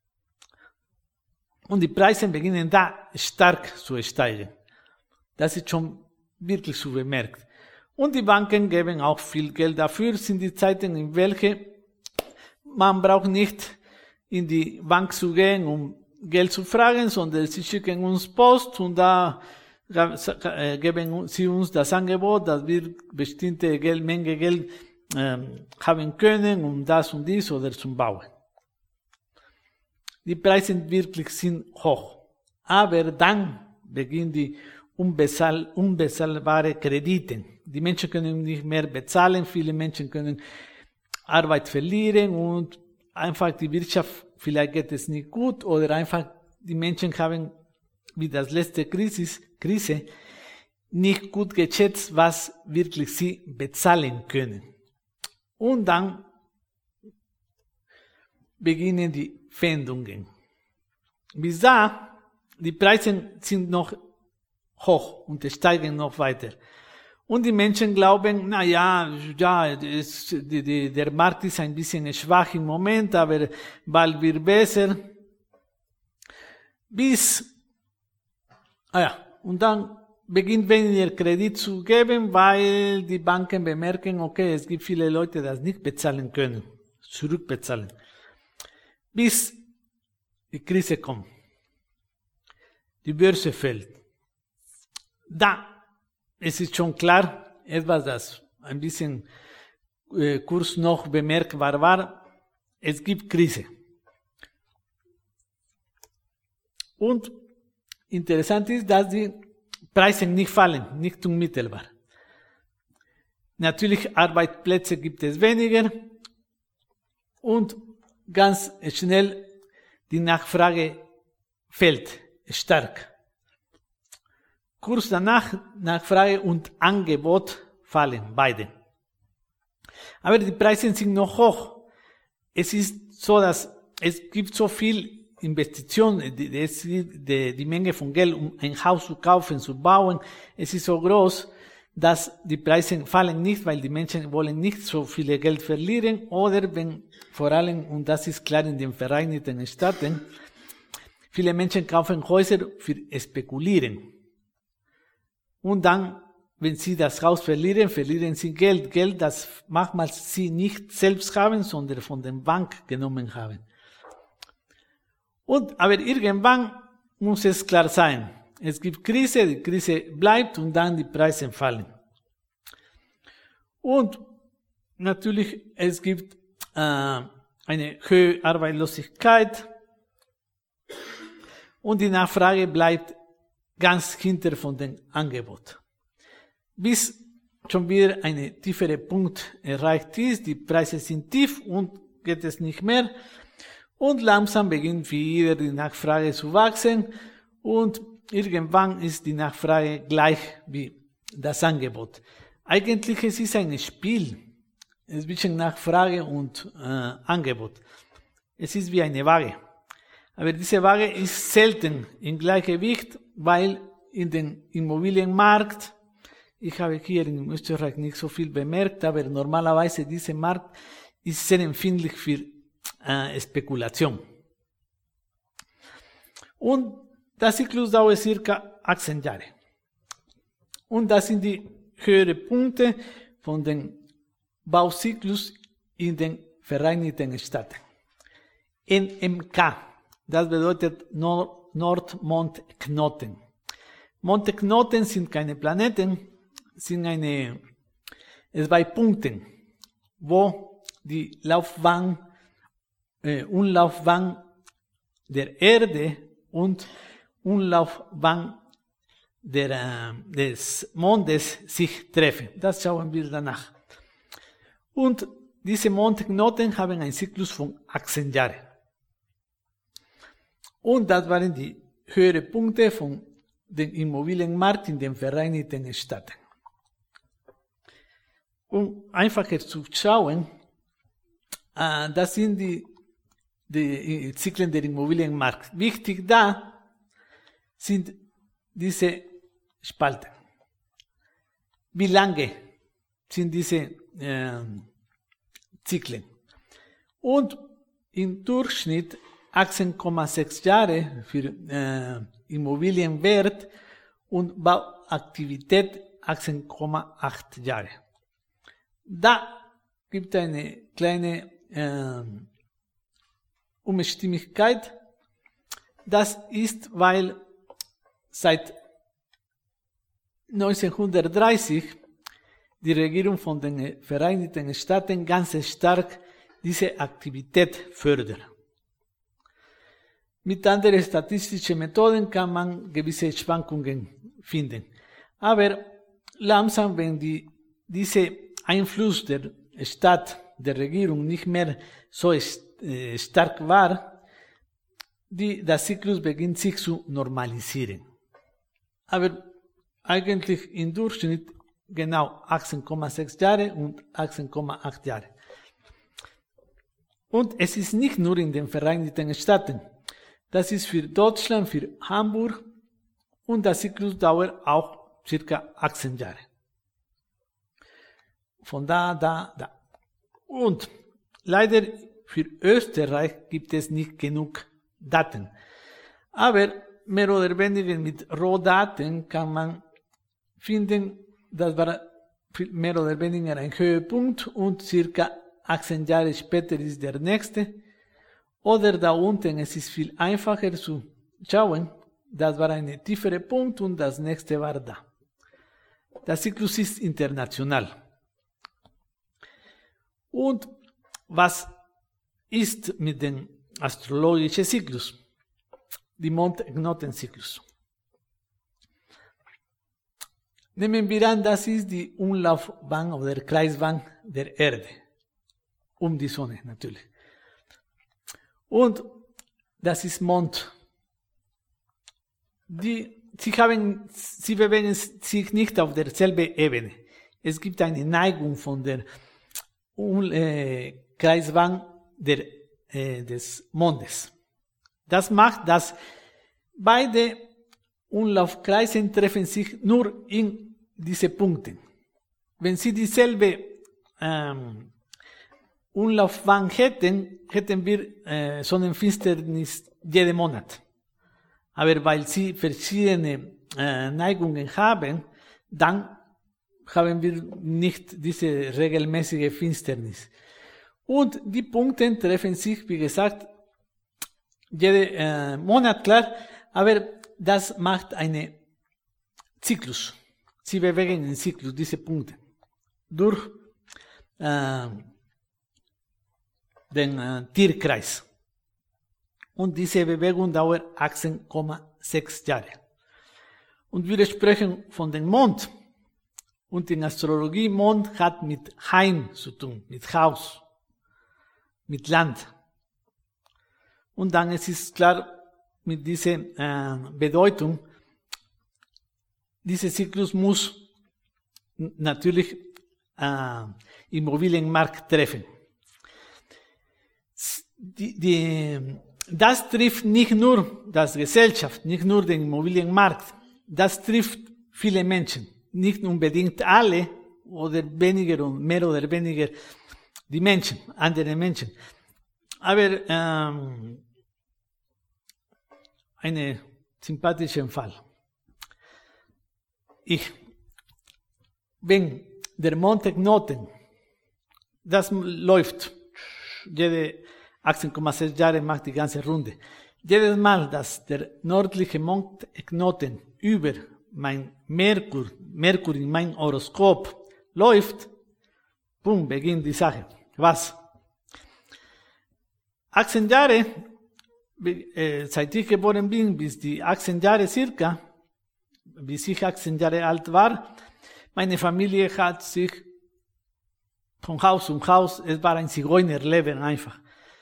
Speaker 1: Und die Preise beginnen da stark zu steigen. Das ist schon wirklich zu bemerken. Und die Banken geben auch viel Geld dafür. Sind die Zeiten, in welchen man braucht nicht in die Bank zu gehen, um Geld zu fragen, sondern sie schicken uns Post und da geben sie uns das Angebot, dass wir bestimmte Menge Geld haben können, um das und dies oder zum Bauen. Die Preise wirklich sind hoch. Aber dann beginnen die unbezahlbare Kredite. Die Menschen können nicht mehr bezahlen, viele Menschen können Arbeit verlieren und einfach die Wirtschaft vielleicht geht es nicht gut oder einfach die Menschen haben, wie das letzte Krise, nicht gut geschätzt, was wirklich sie bezahlen können. Und dann beginnen die Pfändungen. Bis da, die Preise sind noch hoch und steigen noch weiter. Und die Menschen glauben, der Markt ist ein bisschen schwach im Moment, aber bald wird besser. Und dann beginnt weniger Kredit zu geben, weil die Banken bemerken, okay, es gibt viele Leute, die das nicht bezahlen können, zurückbezahlen. Bis die Krise kommt. Die Börse fällt. Es ist schon klar, etwas, das ein bisschen kurz noch bemerkbar war, es gibt Krise. Und interessant ist, dass die Preise nicht fallen, nicht unmittelbar. Natürlich, Arbeitsplätze gibt es weniger und ganz schnell die Nachfrage fällt stark. Kurz danach, Nachfrage und Angebot fallen, beide. Aber die Preise sind noch hoch. Es ist so, dass es gibt so viel Investitionen, die Menge von Geld, um ein Haus zu kaufen, zu bauen, es ist so groß, dass die Preise fallen nicht, weil die Menschen wollen nicht so viel Geld verlieren oder wenn vor allem, und das ist klar in den Vereinigten Staaten, viele Menschen kaufen Häuser für Spekulieren. Und dann, wenn sie das Haus verlieren sie Geld. Geld, das manchmal sie nicht selbst haben, sondern von der Bank genommen haben. Aber irgendwann muss es klar sein. Es gibt Krise, die Krise bleibt und dann die Preise fallen. Und natürlich, es gibt eine hohe Arbeitslosigkeit und die Nachfrage bleibt ganz hinter von dem Angebot. Bis schon wieder ein tieferer Punkt erreicht ist, die Preise sind tief und geht es nicht mehr. Und langsam beginnt wieder die Nachfrage zu wachsen und irgendwann ist die Nachfrage gleich wie das Angebot. Eigentlich es ist ein Spiel zwischen Nachfrage und Angebot. Es ist wie eine Waage. Aber diese Waage ist selten im Gleichgewicht, weil in den Immobilienmarkt, ich habe hier in Österreich nicht so viel bemerkt, aber normalerweise dieser Markt ist sehr empfindlich für Spekulation. Und der Zyklus dauert circa 18 Jahre. Und das sind die höheren Punkte von dem Bauzyklus in den Vereinigten Staaten. NMK, das bedeutet Nordmondknoten. Mondknoten sind keine Planeten, sind zwei Punkte, wo die Umlaufbahn der Erde und Umlaufbahn des Mondes sich treffen. Das schauen wir danach. Und diese Mondknoten haben einen Zyklus von 18 Jahren. Und das waren die höheren Punkte von dem Immobilienmarkt in den Vereinigten Staaten. Um einfacher zu schauen, das sind die Zyklen der Immobilienmarkt. Wichtig da sind diese Spalten. Wie lange sind diese Zyklen? Und im Durchschnitt 18,6 Jahre für Immobilienwert und Bauaktivität 18,8 Jahre. Da gibt es eine kleine Unstimmigkeit. Das ist, weil seit 1930 die Regierung von den Vereinigten Staaten ganz stark diese Aktivität fördert. Mit anderen statistischen Methoden kann man gewisse Schwankungen finden. Aber langsam, wenn dieser Einfluss der Stadt, der Regierung nicht mehr so stark war, der Zyklus beginnt sich zu normalisieren. Aber eigentlich im Durchschnitt genau 18,6 Jahre und 18,8 Jahre. Und es ist nicht nur in den Vereinigten Staaten. Das ist für Deutschland, für Hamburg und der Zyklus dauert auch circa 18 Jahre. Von da. Und leider für Österreich gibt es nicht genug Daten. Aber mehr oder weniger mit Rohdaten kann man finden, das war mehr oder weniger ein Höhepunkt und circa 18 Jahre später ist der nächste. Oder da unten, es ist viel einfacher zu schauen, das war ein tieferer Punkt und das nächste war da. Der Zyklus ist international. Und was ist mit dem astrologischen Zyklus? Die Mondknotenzyklus. Nehmen wir an, das ist die Umlaufbahn oder Kreisbahn der Erde. Um die Sonne natürlich. Und das ist Mond. Sie bewegen sich nicht auf derselben Ebene. Es gibt eine Neigung von der Kreisbahn des Mondes. Das macht, dass beide Umlaufkreise treffen sich nur in diese Punkte. Wenn sie dieselbe Umlaufbahn hätten wir Sonnenfinsternis jeden Monat. Aber weil sie verschiedene Neigungen haben, dann haben wir nicht diese regelmäßige Finsternis. Und die Punkte treffen sich, wie gesagt, jeden Monat, klar, aber das macht einen Zyklus. Sie bewegen den Zyklus, diese Punkte, durch den Tierkreis. Und diese Bewegung dauert 18,6 Jahre. Und wir sprechen von dem Mond. Und in Astrologie, Mond hat mit Heim zu tun, mit Haus, mit Land. Und dann es ist klar, mit dieser Bedeutung, dieser Zyklus muss natürlich Immobilienmarkt treffen. Das trifft nicht nur das Gesellschaft, nicht nur den Immobilienmarkt, das trifft viele Menschen. Nicht unbedingt alle oder weniger und mehr oder weniger die Menschen, andere Menschen. Aber einen sympathischen Fall. Wenn der Mondknoten, das läuft, jede 18,6 Jahre macht die ganze Runde. Jedes Mal, dass der nördliche Mondknoten über mein Merkur in mein Horoskop läuft, boom, beginnt die Sache. Was? 18 Jahre, seit ich geboren bin, bis die 18 Jahre circa, bis ich 18 Jahre alt war, meine Familie hat sich von Haus zu Haus, es war ein Zigeunerleben einfach.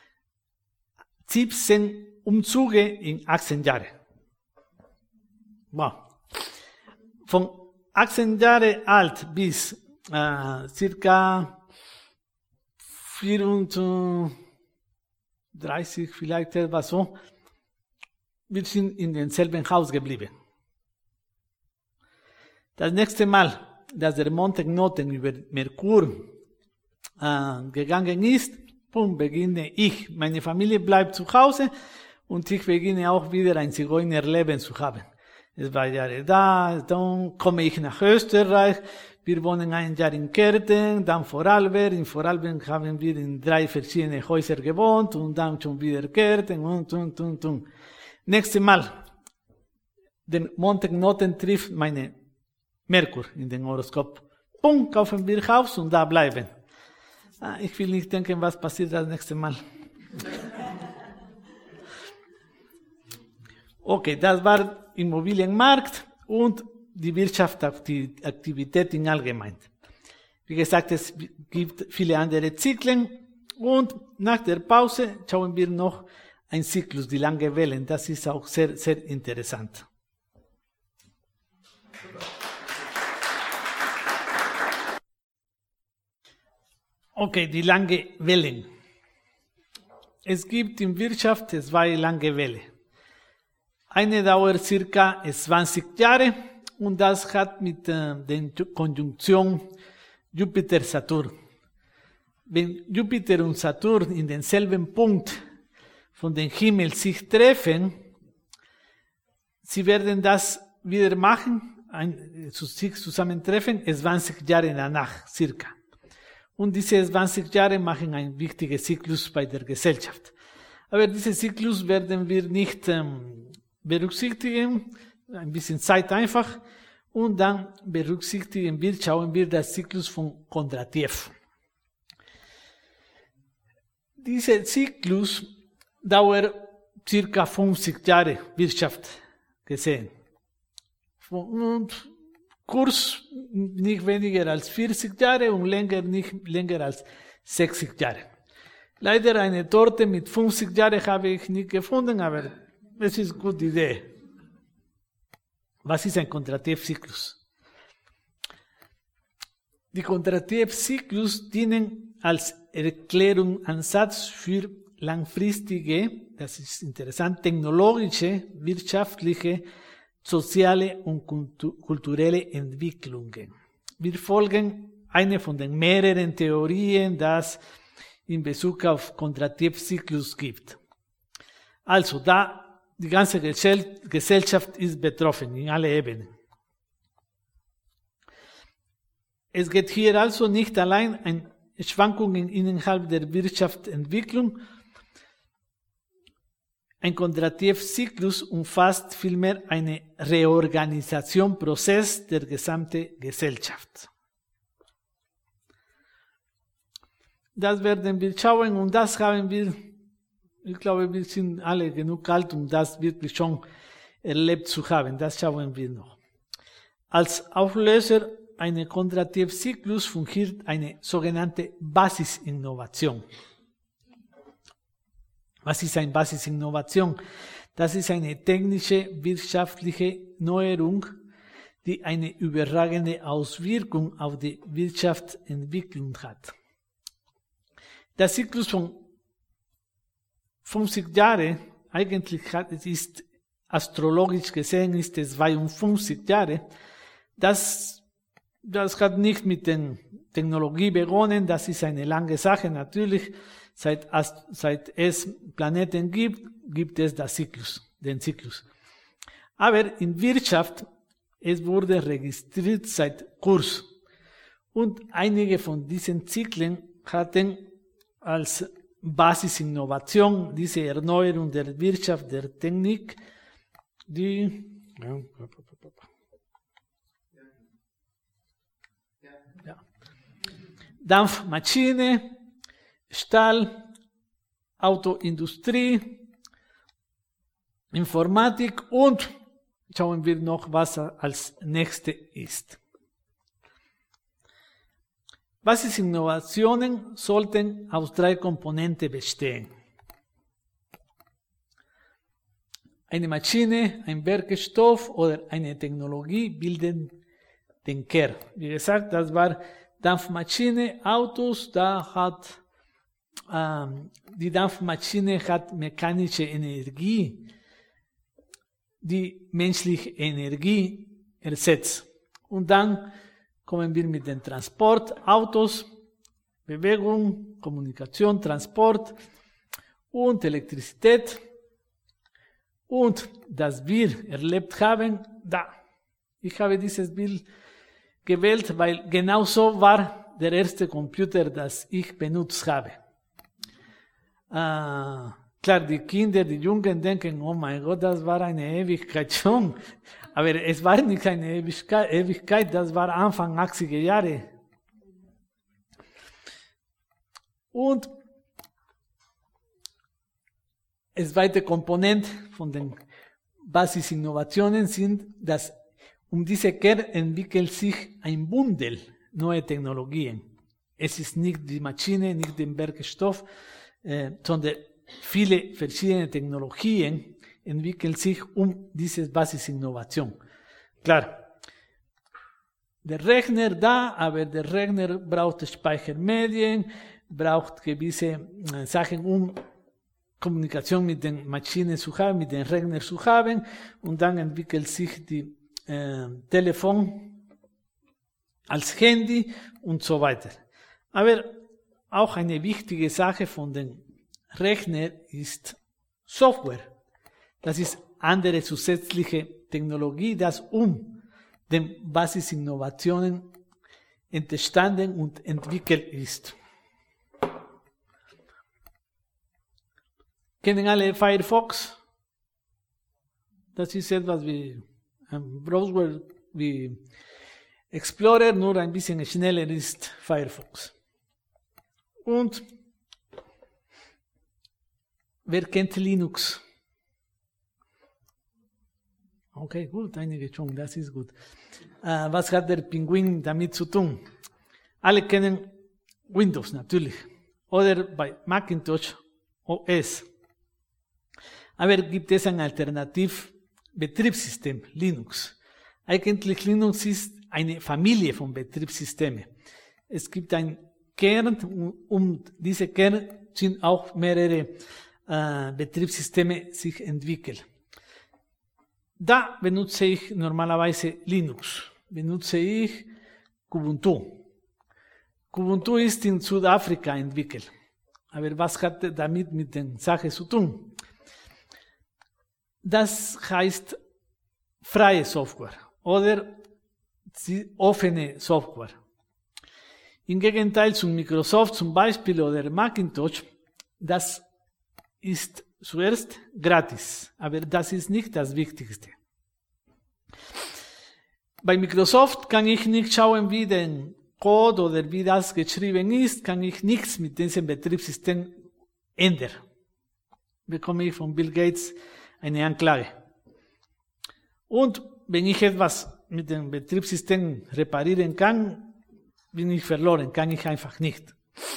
Speaker 1: 17 Umzüge in 18 Jahren. Wow. Von 18 Jahre alt bis circa 34, vielleicht etwas so, wir sind in demselben Haus geblieben. Das nächste Mal, dass der Mondknoten über Merkur gegangen ist, beginne ich. Meine Familie bleibt zu Hause und ich beginne auch wieder ein Zigeunerleben zu haben. Es war Jahre da, dann komme ich nach Österreich, wir wohnen ein Jahr in Kärnten, dann Vorarlberg. In Vorarlberg haben wir in 3 verschiedene Häuser gewohnt und dann schon wieder Kärnten und. Nächstes Mal, den Mondknoten trifft meine Merkur in den Horoskop. Kaufen wir Haus und da bleiben. Ich will nicht denken, was passiert das nächste Mal. Okay, das war Immobilienmarkt und die Wirtschaftsaktivität in allgemein. Wie gesagt, es gibt viele andere Zyklen und nach der Pause schauen wir noch ein Zyklus, die lange Wellen. Das ist auch sehr, sehr interessant. Okay, die lange Wellen. Es gibt in Wirtschaft zwei lange Wellen. Eine dauert circa 20 Jahre und das hat mit der Konjunktion Jupiter-Saturn. Wenn Jupiter und Saturn in denselben Punkt von dem Himmel sich treffen, sie werden das wieder machen, sich zusammentreffen, 20 Jahre danach circa. Und diese 20 Jahre machen einen wichtigen Zyklus bei der Gesellschaft. Aber diesen Zyklus werden wir nicht berücksichtigen, ein bisschen Zeit einfach, und dann schauen wir das Zyklus von Kondratiev. Dieser Zyklus dauert circa 50 Jahre Wirtschaft gesehen. Und Kurs nicht weniger als 40 Jahre und nicht länger als 60 Jahre. Leider eine Torte mit 50 Jahren habe ich nicht gefunden, aber es ist eine gute Idee. Was ist ein Kondratiev-Zyklus? Die Kondratiev-Zyklus dienen als Erklärungsansatz für langfristige, das ist interessant, technologische, wirtschaftliche, soziale und kulturelle Entwicklungen. Wir folgen eine von den mehreren Theorien, das in Bezug auf Kondratiev-Zyklus gibt. Also, da die ganze Gesellschaft ist betroffen, in alle Ebenen. Es geht hier also nicht allein um Schwankungen innerhalb der Wirtschaftsentwicklung. Ein Kondratiev-Zyklus umfasst vielmehr einen Reorganisationsprozess der gesamten Gesellschaft. Das werden wir schauen und das haben wir, ich glaube, wir sind alle genug alt, um das wirklich schon erlebt zu haben. Das schauen wir noch. Als Auflöser eines Kondratiev-Zyklus fungiert eine sogenannte Basisinnovation. Was ist eine Basisinnovation? Das ist eine technische, wirtschaftliche Neuerung, die eine überragende Auswirkung auf die Wirtschaftsentwicklung hat. Der Zyklus von 50 Jahren, eigentlich ist astrologisch gesehen, ist es 52 Jahre. Das hat nicht mit der Technologie begonnen, das ist eine lange Sache natürlich. Seit es Planeten gibt es den Zyklus. Aber in Wirtschaft, es wurde registriert seit Kurs. Und einige von diesen Zyklen hatten als Basisinnovation diese Erneuerung der Wirtschaft, der Technik, die Dampfmaschine, Stahl, Autoindustrie, Informatik und schauen wir noch, was als nächste ist. Basisinnovationen sollten aus 3 Komponenten bestehen. Eine Maschine, ein Werkstoff oder eine Technologie bilden den Kern. Wie gesagt, das war Dampfmaschine, Autos, die Dampfmaschine hat mechanische Energie, die menschliche Energie ersetzt. Und dann kommen wir mit dem Transport, Autos, Bewegung, Kommunikation, Transport und Elektrizität. Und das wir erlebt haben, ich habe dieses Bild gewählt, weil genau so war der erste Computer, das ich benutzt habe. Klar, die Kinder, die Jungen denken, oh mein Gott, das war eine Ewigkeit schon. Aber es war nicht eine Ewigkeit, das war Anfang 80er Jahre. Und die zweite Komponente von den Basisinnovationen sind, dass um diese Kern entwickelt sich ein Bündel neuer Technologien. Es ist nicht die Maschine, nicht der Werkstoff, sondern viele verschiedene Technologien entwickeln sich diese Basisinnovation. Klar, der Rechner da, aber der Rechner braucht Speichermedien, braucht gewisse Sachen, Kommunikation mit den Maschinen zu haben, mit den Rechnern zu haben, und dann entwickelt sich die Telefon als Handy und so weiter. Aber auch eine wichtige Sache von den Rechnern ist Software. Das ist andere zusätzliche Technologie, das den Basisinnovationen entstanden und entwickelt ist. Kennen alle Firefox? Das ist etwas wie ein Browser wie Explorer, nur ein bisschen schneller ist Firefox. Und wer kennt Linux? Okay, gut, einige schon, das ist gut. Was hat der Pinguin damit zu tun? Alle kennen Windows natürlich oder bei Macintosh OS. Aber gibt es ein Alternativ-Betriebssystem, Linux. Eigentlich Linux ist eine Familie von Betriebssystemen. Es gibt einen Kern und diese Kern sind auch mehrere Betriebssysteme sich entwickeln. Da benutze ich normalerweise Linux, benutze ich Kubuntu. Kubuntu ist in Südafrika entwickelt. Aber was hat damit mit der Sache zu tun? Das heißt freie Software oder offene Software. Im Gegenteil zu Microsoft zum Beispiel oder Macintosh, das ist zuerst gratis, aber das ist nicht das Wichtigste. Bei Microsoft kann ich nicht schauen, wie der Code oder wie das geschrieben ist, kann ich nichts mit diesem Betriebssystem ändern. Bekomme ich von Bill Gates eine Anklage. Und wenn ich etwas mit dem Betriebssystem reparieren kann, bin ich verloren, kann ich einfach nicht.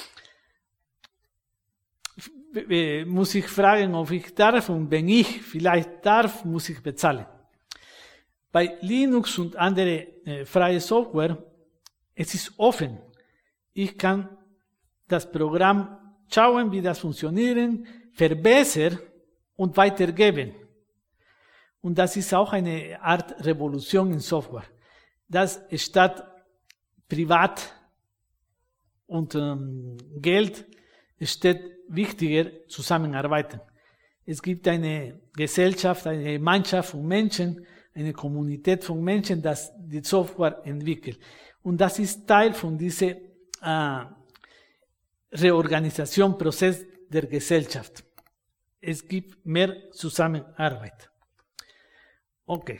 Speaker 1: Muss ich fragen, ob ich darf, und wenn ich vielleicht darf, muss ich bezahlen. Bei Linux und andere freie Software, es ist offen. Ich kann das Programm schauen, wie das funktioniert, verbessern und weitergeben. Und das ist auch eine Art Revolution in Software. Dass statt privat und Geld steht wichtiger zusammenarbeiten. Es gibt eine Gesellschaft, eine Gemeinschaft von Menschen, eine Kommunität von Menschen, das die Software entwickelt. Und das ist Teil von diesem Reorganisationsprozess der Gesellschaft. Es gibt mehr Zusammenarbeit. Okay.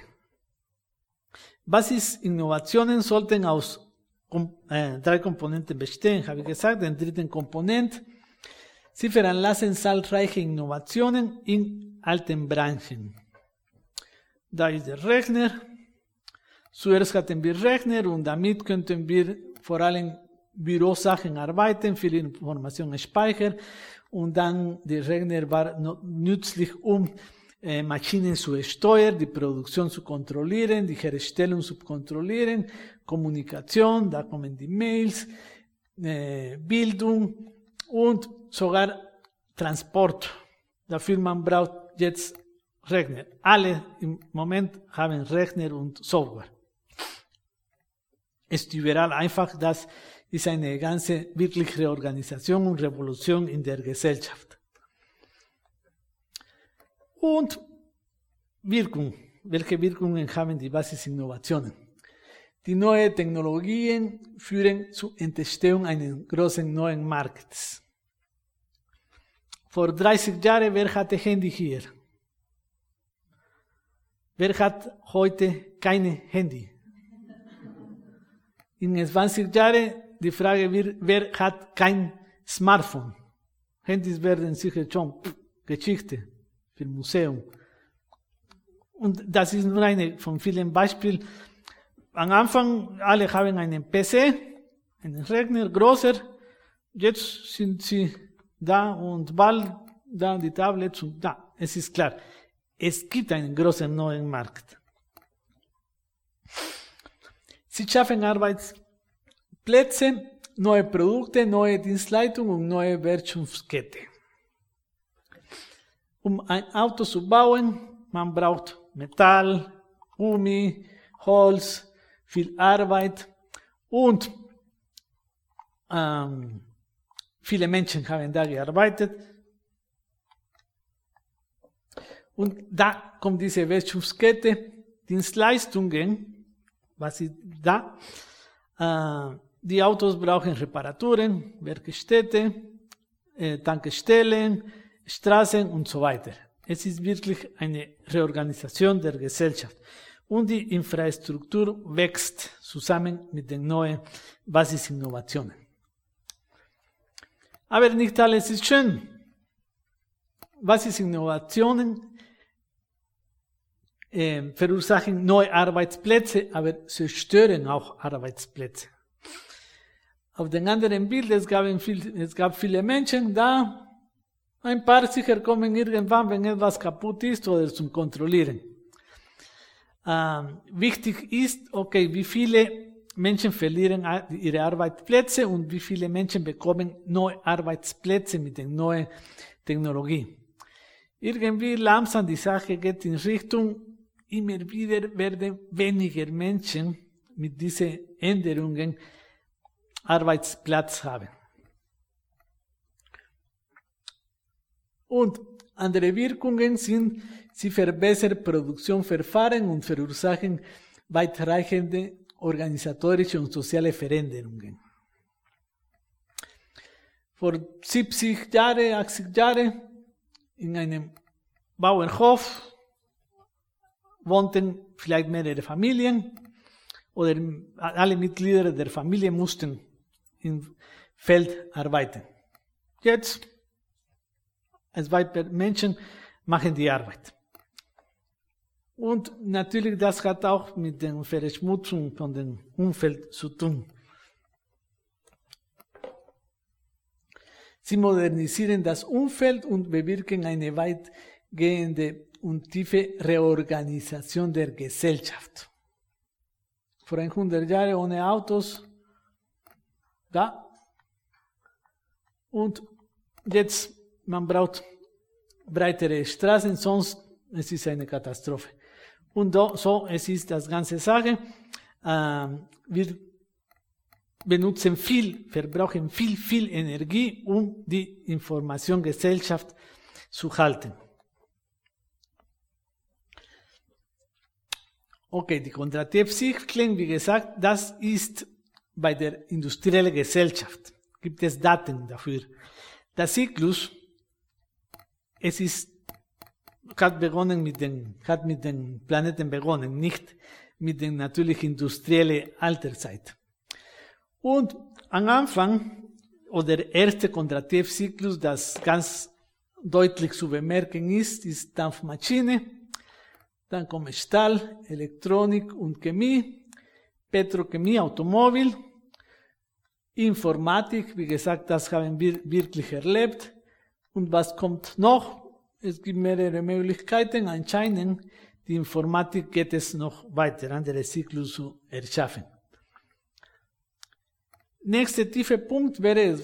Speaker 1: Basisinnovationen sollten aus 3 Komponenten bestehen, habe ich gesagt. Den dritten Komponent: Sie veranlassen zahlreiche Innovationen in alten Branchen. Da ist der Rechner. Zuerst hatten wir Rechner und damit könnten wir vor allem Bürosachen arbeiten, viel Information speichern, und dann der Rechner war nützlich, Maschinen zu steuern, die Produktion zu kontrollieren, die Herstellung zu kontrollieren, Kommunikation, da kommen die Mails, Bildung und sogar Transport. Dafür man braucht jetzt Rechner. Alle im Moment haben Rechner und Software. Ist überall einfach, das ist eine ganze wirklich Reorganisation und Revolution in der Gesellschaft. Und Wirkung. Welche Wirkungen haben die Basisinnovationen? Die neuen Technologien führen zur Entstehung eines großen neuen Marktes. Vor 30 Jahren, wer hatte Handy hier? Wer hat heute keine Handy? In 20 Jahren die Frage wird, wer hat kein Smartphone? Handys werden sicher schon Geschichte für Museum. Und das ist nur eine von vielen Beispielen. Am Anfang, alle haben einen PC, einen Rechner, größer. Jetzt sind sie da und bald da die Tablets und da. Es ist klar, es gibt einen großen neuen Markt. Sie schaffen Arbeitsplätze, neue Produkte, neue Dienstleistungen und neue Wertschöpfungskette. Um ein Auto zu bauen, man braucht Metall, Gummi, Holz, viel Arbeit und viele Menschen haben da gearbeitet. Und da kommt diese Wertschöpfungskette, Dienstleistungen, was ist da? Die Autos brauchen Reparaturen, Werkstätte, Tankstellen, Straßen und so weiter. Es ist wirklich eine Reorganisation der Gesellschaft. Und die Infrastruktur wächst zusammen mit den neuen Basisinnovationen. Aber nicht alles ist schön. Basisinnovationen verursachen neue Arbeitsplätze, aber zerstören auch Arbeitsplätze. Auf dem anderen Bild, es gab viele Menschen da, ein paar sicher kommen irgendwann, wenn etwas kaputt ist oder zum Kontrollieren. Wichtig ist, okay, wie viele Menschen verlieren ihre Arbeitsplätze und wie viele Menschen bekommen neue Arbeitsplätze mit der neuen Technologie. Irgendwie langsam die Sache geht in Richtung, immer wieder werden weniger Menschen mit diesen Änderungen Arbeitsplatz haben. Und andere Wirkungen sind, sie verbessern Produktionsverfahren und verursachen weitreichende organisatorische und soziale Veränderungen. Vor 70 Jahren, 80 Jahren in einem Bauernhof wohnten vielleicht mehrere Familien oder alle Mitglieder der Familie mussten im Feld arbeiten. Jetzt, 2 Menschen machen die Arbeit. Und natürlich, das hat auch mit der Verschmutzung von dem Umfeld zu tun. Sie modernisieren das Umfeld und bewirken eine weitgehende und tiefe Reorganisation der Gesellschaft. Vor 100 Jahren ohne Autos, da. Und jetzt, man braucht breitere Straßen, sonst es ist eine Katastrophe. Und so, es ist das ganze Sache. Wir benutzen verbrauchen viel Energie, um die Informationsgesellschaft zu halten. Okay, die Kontrazeptivzyklen, wie gesagt, das ist bei der industriellen Gesellschaft. Gibt es Daten dafür. Der Zyklus, hat mit den Planeten begonnen, nicht mit der natürlich industriellen Alterszeit. Und am Anfang, oder der erste Kontrazeptivzyklus, das ganz deutlich zu bemerken ist Dampfmaschine, dann kommt Stahl, Elektronik und Chemie, Petrochemie, Automobil, Informatik, wie gesagt, das haben wir wirklich erlebt. Und was kommt noch? Es gibt mehrere Möglichkeiten. Anscheinend, die Informatik geht es noch weiter, andere Zyklus zu erschaffen. Nächster tiefer Punkt wäre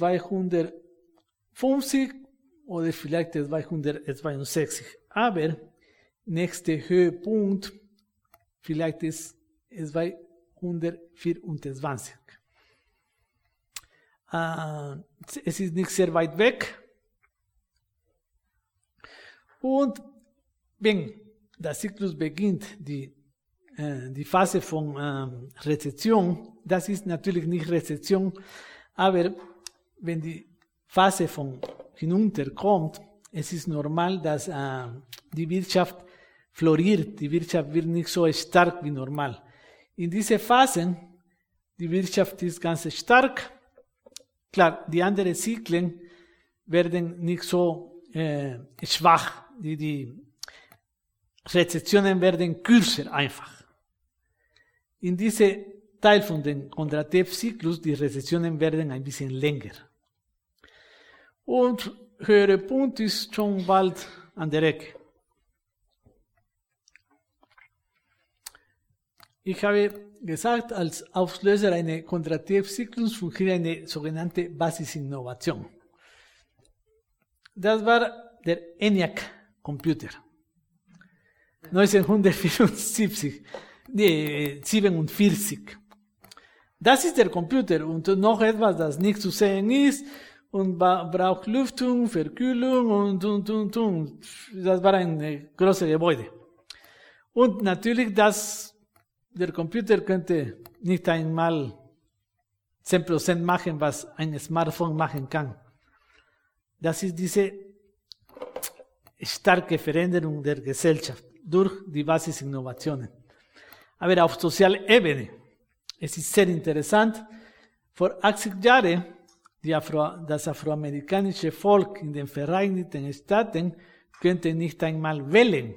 Speaker 1: 250 oder vielleicht 262. Aber nächster Höhepunkt vielleicht ist 224. Es ist nicht sehr weit weg. Und wenn der Zyklus beginnt, die Phase von Rezession, das ist natürlich nicht Rezession, aber wenn die Phase von hinunterkommt, es ist normal, dass die Wirtschaft floriert, die Wirtschaft wird nicht so stark wie normal. In dieser Phase, die Wirtschaft ist ganz stark, klar, die anderen Zyklen werden nicht so schwach, die Rezessionen werden kürzer einfach. In diesem Teil von dem Kontrazeptivzyklus, die Rezessionen werden ein bisschen länger. Und Höhepunkt ist schon bald an der Ecke. Ich habe gesagt, als Auslöser eines Kontraktivzyklus fungiert eine sogenannte Basisinnovation. Das war der ENIAC-Computer. 1947. Das ist der Computer und noch etwas, das nicht zu sehen ist und braucht Lüftung, Verkühlung und. Das war ein großes Gebäude. Und natürlich, der Computer könnte nicht einmal 10% machen, was ein Smartphone machen kann. Das ist diese starke Veränderung der Gesellschaft durch die Basisinnovationen. Aber auf sozialer Ebene, es ist sehr interessant, vor 80 Jahren das afroamerikanische Volk in den Vereinigten Staaten könnte nicht einmal wählen.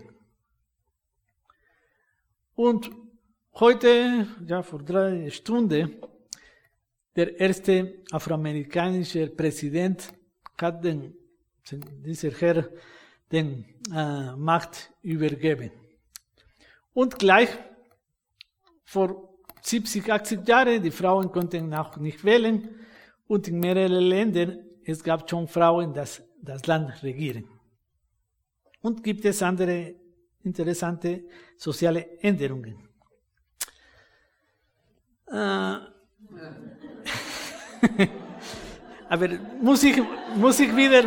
Speaker 1: Und heute, vor 3 Stunden, der erste afroamerikanische Präsident hat dieser Herr den Macht übergeben. Und gleich vor 70, 80 Jahren, die Frauen konnten auch nicht wählen und in mehreren Ländern, es gab schon Frauen, die das Land regieren. Und gibt es andere interessante soziale Änderungen. Aber muss ich wieder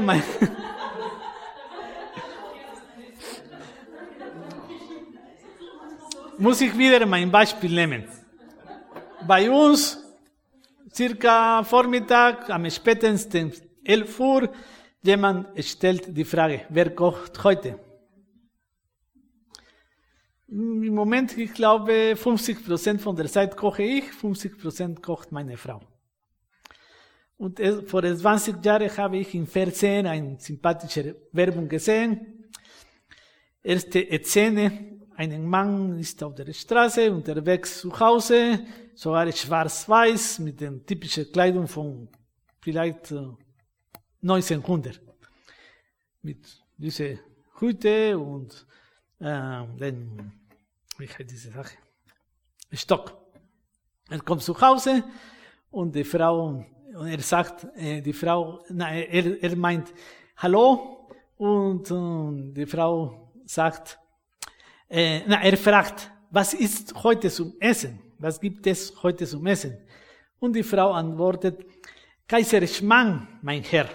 Speaker 1: mein Beispiel nehmen. Bei uns, circa Vormittag, am spätesten 11 Uhr, jemand stellt die Frage, wer kocht heute? Im Moment, ich glaube, 50% von der Zeit koche ich, 50% kocht meine Frau. Und vor 20 Jahren habe ich im Fernsehen eine sympathische Werbung gesehen. Erste Szene, ein Mann ist auf der Straße, unterwegs zu Hause, sogar schwarz-weiß, mit der typischen Kleidung von vielleicht 1900. Mit dieser Hüte und wie heißt diese Sache? Stock. Er kommt zu Hause und die Frau, und er sagt, er meint, hallo, und die Frau sagt, er fragt, was ist heute zum Essen? Was gibt es heute zum Essen? Und die Frau antwortet, Kaiserschmarrn, mein Herr.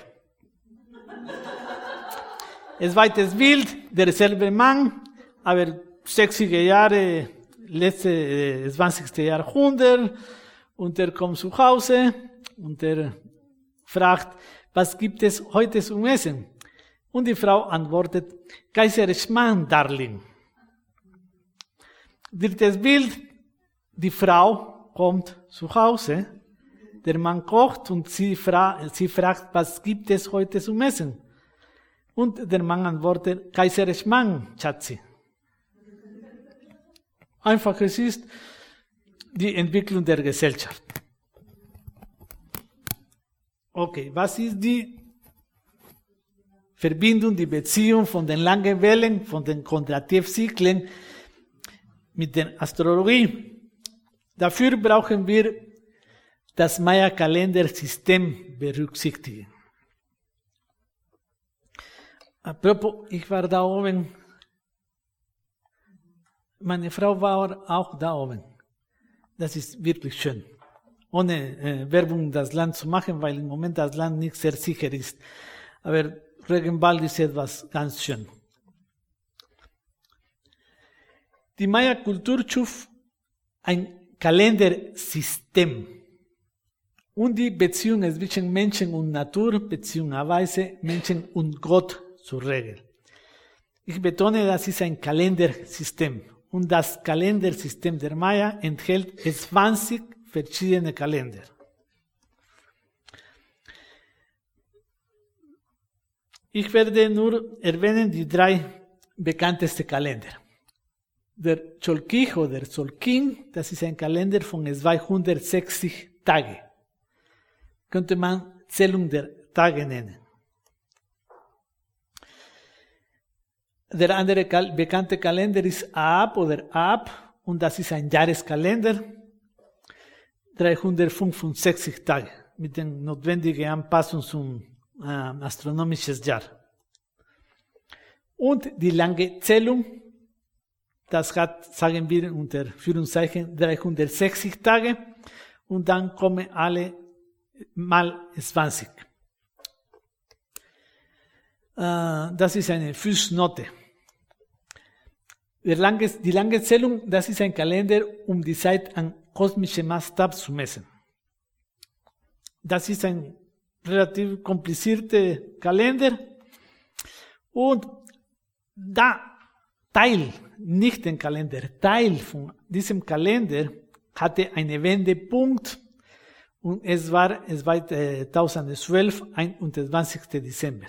Speaker 1: Zweites Bild, derselbe Mann, aber 60er Jahre, letzte 20. Jahrhundert, und er kommt zu Hause und er fragt, was gibt es heute zum Essen? Und die Frau antwortet, Kaiserschmarrn, Darling. Drittes Bild, die Frau kommt zu Hause, der Mann kocht und sie fragt, was gibt es heute zum Essen? Und der Mann antwortet, Kaiserschmarrn, Schatzi. Einfach, es ist die Entwicklung der Gesellschaft. Okay, was ist die Verbindung, die Beziehung von den langen Wellen, von den Kontraktivzyklen mit der Astrologie? Dafür brauchen wir das Maya-Kalendersystem berücksichtigen. Apropos, ich war da oben. Meine Frau war auch da oben. Das ist wirklich schön. Ohne Werbung das Land zu machen, weil im Moment das Land nicht sehr sicher ist. Aber Regenwald ist etwas ganz schön. Die Maya-Kultur schuf ein Kalendersystem und die Beziehung zwischen Menschen und Natur, beziehungsweise Menschen und Gott zur Regel. Ich betone, das ist ein Kalendersystem. Und das Kalendersystem der Maya enthält 20 verschiedene Kalender. Ich werde nur erwähnen die 3 bekanntesten Kalender. Der Cholquij oder Tzolk'in, das ist ein Kalender von 260 Tagen. Könnte man Zählung der Tage nennen. Der andere bekannte Kalender ist Ab oder Ab und das ist ein Jahreskalender. 365 Tage mit den notwendigen Anpassungen zum astronomisches Jahr. Und die lange Zählung, das hat, sagen wir unter Führungszeichen, 360 Tage und dann kommen alle mal 20. Das ist eine Fußnote. Die lange Zählung, das ist ein Kalender, um die Zeit an kosmischem Maßstab zu messen. Das ist ein relativ komplizierter Kalender und nicht den Kalender, Teil von diesem Kalender hatte einen Wendepunkt und es war 2012, 21. Dezember.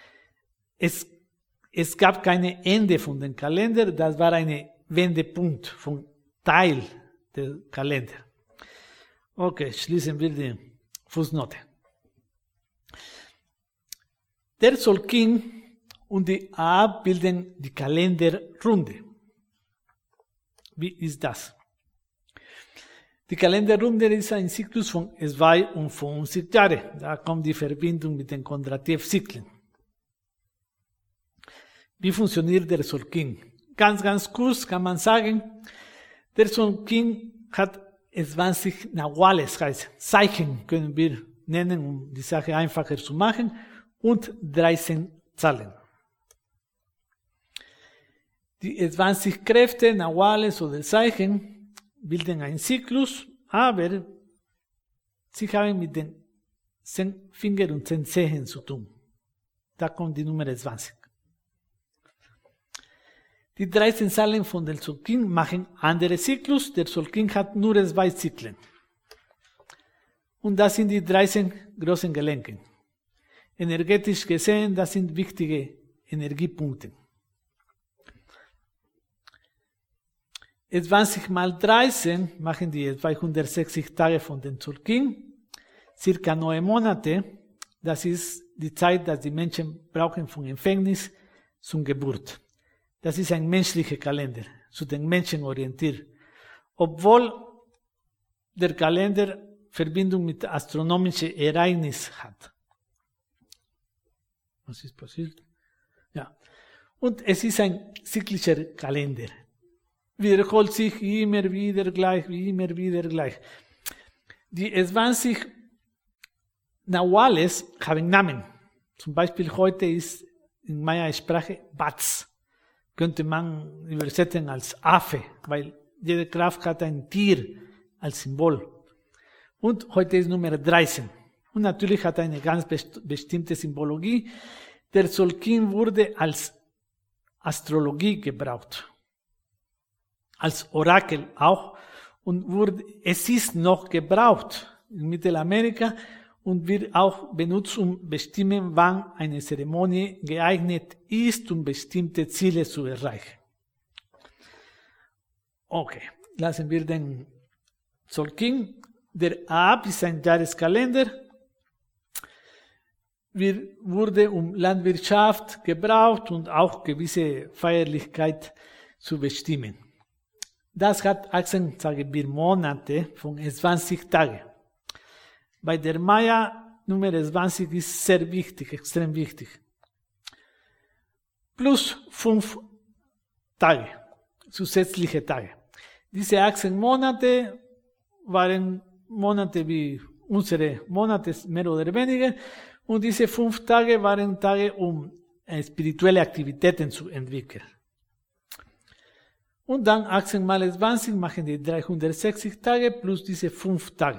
Speaker 1: Es gab kein Ende von dem Kalender, das war ein Wendepunkt von Teil des Kalender. Okay, schließen wir die Fußnote. Der Solkin und die Ab bilden die Kalenderrunde. Wie ist das? Die Kalenderrunde ist ein Zyklus von 52 Jahren. Da kommt die Verbindung mit den Kondratiev-Zyklen. Wie funktioniert der Solkin? Ganz kurz kann man sagen, der Solkin hat 20 Nahuales, heißt Zeichen können wir nennen, um die Sache einfacher zu machen, und 13 Zahlen. Die 20 Kräfte, Nahuales oder Zeichen bilden einen Zyklus, aber sie haben mit den 10 Fingern und 10 Zehen zu tun. Da kommt die Nummer 20. Die 13 Zahlen von der Solkin machen andere Zyklus. Der Solkin hat nur 2 Zyklen. Und das sind die 13 großen Gelenke. Energetisch gesehen, das sind wichtige Energiepunkte. 20 mal 13 machen die 260 Tage von den Solkin. Circa 9 Monate. Das ist die Zeit, dass die Menschen brauchen von Empfängnis zur Geburt. Das ist ein menschlicher Kalender, zu den Menschen orientiert. Obwohl der Kalender Verbindung mit astronomischen Ereignissen hat. Was ist passiert? Ja. Und es ist ein zyklischer Kalender. Wiederholt sich immer wieder gleich. Die 20 Nahuales haben Namen. Zum Beispiel heute ist in Maya-Sprache Bats. Könnte man übersetzen als Affe, weil jede Kraft hat ein Tier als Symbol. Und heute ist Nummer 13. Und natürlich hat eine ganz bestimmte Symbologie. Der Solkin wurde als Astrologie gebraucht. Als Orakel auch. Und es ist noch gebraucht in Mittelamerika und wird auch benutzt, um bestimmen, wann eine Zeremonie geeignet ist, um bestimmte Ziele zu erreichen. Okay, lassen wir den Solkin. Der Ab ist ein Jahreskalender. Wurde um Landwirtschaft gebraucht und auch gewisse Feierlichkeit zu bestimmen. Das hat 18, sagen wir, Monate von 20 Tagen. Bei der Maya Nummer 20 ist sehr wichtig, extrem wichtig. Plus 5 Tage, zusätzliche Tage. Diese 18 Monate waren Monate wie unsere Monate, mehr oder weniger. Und diese 5 Tage waren Tage, um spirituelle Aktivitäten zu entwickeln. Und dann 18 mal 20 machen die 360 Tage plus diese 5 Tage.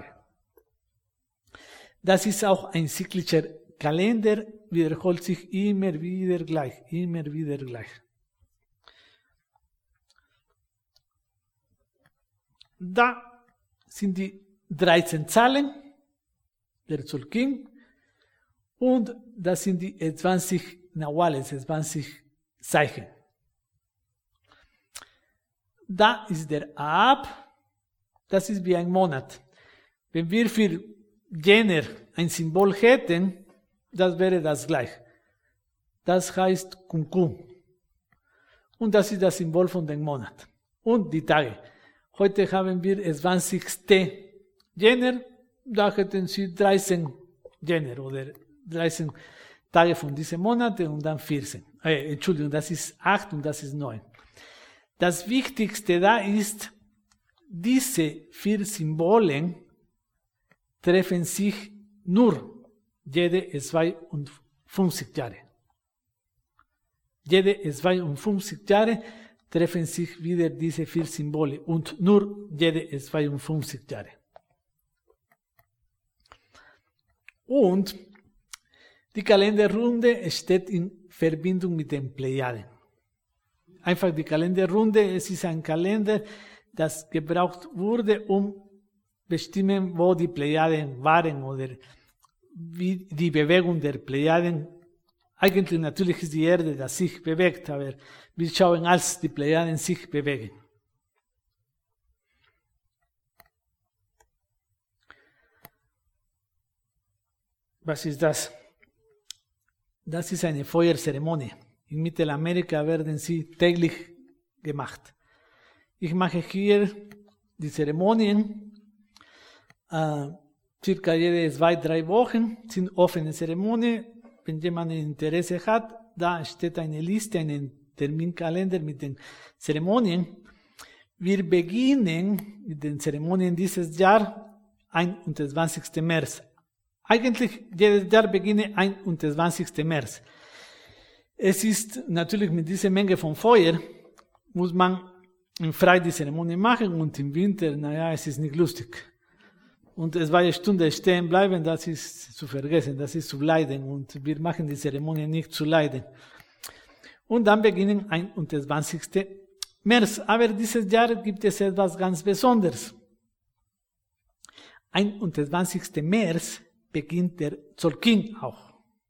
Speaker 1: Das ist auch ein zyklischer Kalender, wiederholt sich immer wieder gleich. Da sind die 13 Zahlen, der Solkin, und das sind die 20 Nahuales, 20 Zeichen. Da ist der Ab, das ist wie ein Monat. Wenn wir für Jänner ein Symbol hätten, das wäre das gleich. Das heißt Kunku. Und das ist das Symbol von dem Monat. Und die Tage. Heute haben wir 20. Jänner, da hätten Sie 13 Jänner oder 13 Tage von diesen Monaten und dann 14. Entschuldigung, das ist 8 und das ist 9. Das Wichtigste da ist, diese 4 Symbolen treffen sich nur jede 52 Jahre. Jede 52 Jahre treffen sich wieder diese 4 Symbole und nur jede 52 Jahre. Und die Kalenderrunde steht in Verbindung mit den Plejaden. Einfach die Kalenderrunde, es ist ein Kalender, das gebraucht wurde, um bestimmen, wo die Plejaden waren oder wie die Bewegung der Plejaden. Eigentlich natürlich ist die Erde, das sich bewegt, aber wir schauen, als die Plejaden sich bewegen. Was ist das? Das ist eine Feuerzeremonie. In Mittelamerika werden sie täglich gemacht. Ich mache hier die Zeremonien, circa jede 2-3 Wochen sind offene Zeremonien. Wenn jemand Interesse hat, da steht eine Liste, einen Terminkalender mit den Zeremonien. Wir beginnen mit den Zeremonien dieses Jahr 21. März. Eigentlich jedes Jahr beginne 21. März. Es ist natürlich mit dieser Menge von Feuer, muss man im Frühjahr die Zeremonie machen und im Winter, es ist nicht lustig. Und 2 Stunden stehen bleiben, das ist zu vergessen, das ist zu leiden und wir machen die Zeremonie nicht zu leiden. Und dann beginnen 21. März. Aber dieses Jahr gibt es etwas ganz Besonderes. 21. März beginnt der Tzolk'in auch.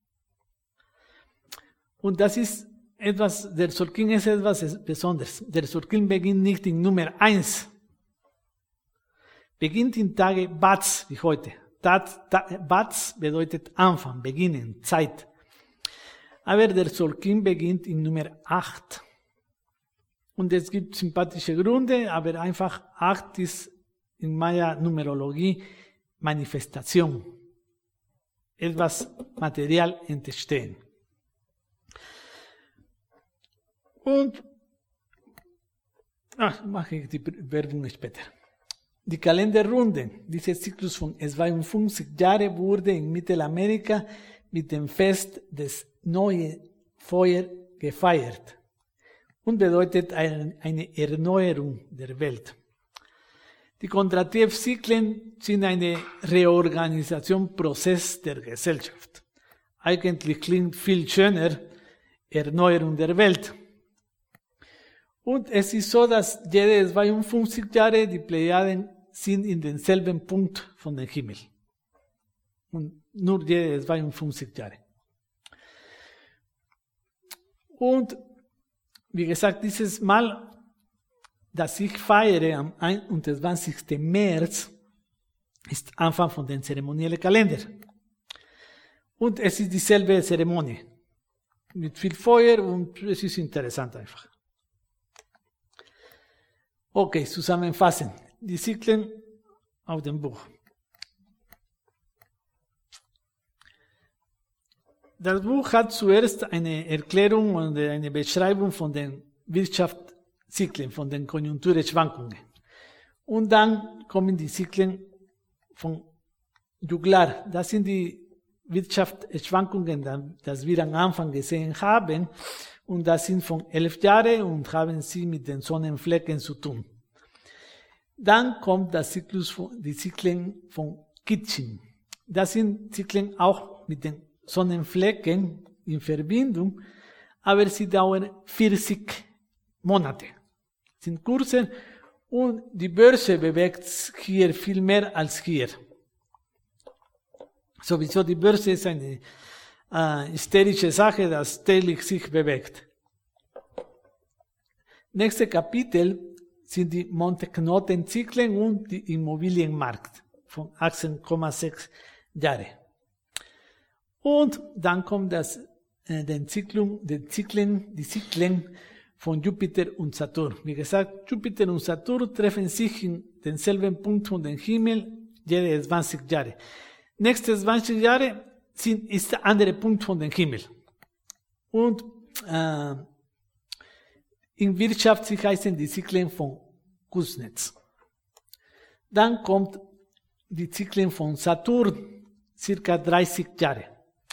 Speaker 1: Und das ist etwas, der Tzolk'in ist etwas Besonderes. Der Tzolk'in beginnt nicht in Nummer 1. Beginnt in Tage Bats, wie heute. Bats bedeutet Anfang, beginnen, Zeit. Aber der Tzolk'in beginnt in Nummer 8. Und es gibt sympathische Gründe, aber einfach 8 ist in Maya-Numerologie Manifestation. Etwas Material entstehen. Und mache ich die Werbung später. Die Kalenderrunde, dieser Zyklus von 52 Jahren wurde in Mittelamerika mit dem Fest des Neuen Feuer gefeiert und bedeutet eine Erneuerung der Welt. Die Kontrativ-Zyklen sind eine Reorganisationsprozess der Gesellschaft. Eigentlich klingt viel schöner, Erneuerung der Welt. Und es ist so, dass jede 52 Jahre die Plejaden sind in denselben Punkt von dem Himmel. Und nur jede 52 Jahre. Und wie gesagt, dieses Mal, das ich feiere am 21. März, ist Anfang von dem zeremoniellen Kalender. Und es ist dieselbe Zeremonie. Mit viel Feuer und es ist interessant einfach. Okay, zusammenfassen. Die Zyklen auf dem Buch. Das Buch hat zuerst eine Erklärung und eine Beschreibung von den Wirtschaftszyklen, von den Konjunkturschwankungen. Und dann kommen die Zyklen von Juglar. Das sind die Wirtschaftsschwankungen, das wir am Anfang gesehen haben. Und das sind von 11 Jahren und haben sie mit den Sonnenflecken zu tun. Dann kommt die Zyklen von Kitchen. Das sind Zyklen auch mit den Sonnenflecken in Verbindung, aber sie dauern 40 Monate. Sind kurzer und die Börse bewegt hier viel mehr als hier. Sowieso die Börse ist eine hysterische Sache, das täglich sich bewegt. Nächste Kapitel sind die Monteknotenzyklen und die Immobilienmarkt von 18,6 Jahre. Und dann kommt die Zyklen von Jupiter und Saturn. Wie gesagt, Jupiter und Saturn treffen sich in denselben Punkt von dem Himmel jede 20 Jahre. Nächste 20 Jahre ist der andere Punkt von dem Himmel. Und in Wirtschaft heißen die Zyklen von Kuznets. Dann kommt die Zyklen von Saturn, circa 30 Jahre.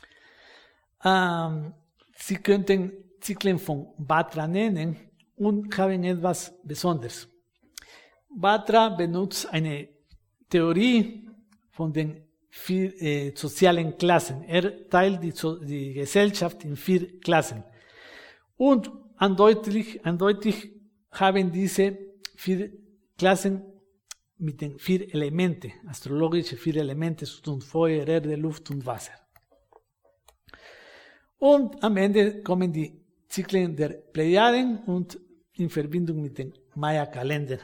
Speaker 1: Sie könnten Zyklen von Batra nennen und haben etwas Besonderes. Batra benutzt eine Theorie von den 4 sozialen Klassen. Er teilt die Gesellschaft in 4 Klassen. Und eindeutig haben diese 4 Klassen mit den 4 Elementen, astrologische 4 Elemente, sind Feuer, Erde, Luft und Wasser. Und am Ende kommen die Zyklen der Plejaden und in Verbindung mit dem Maya-Kalender.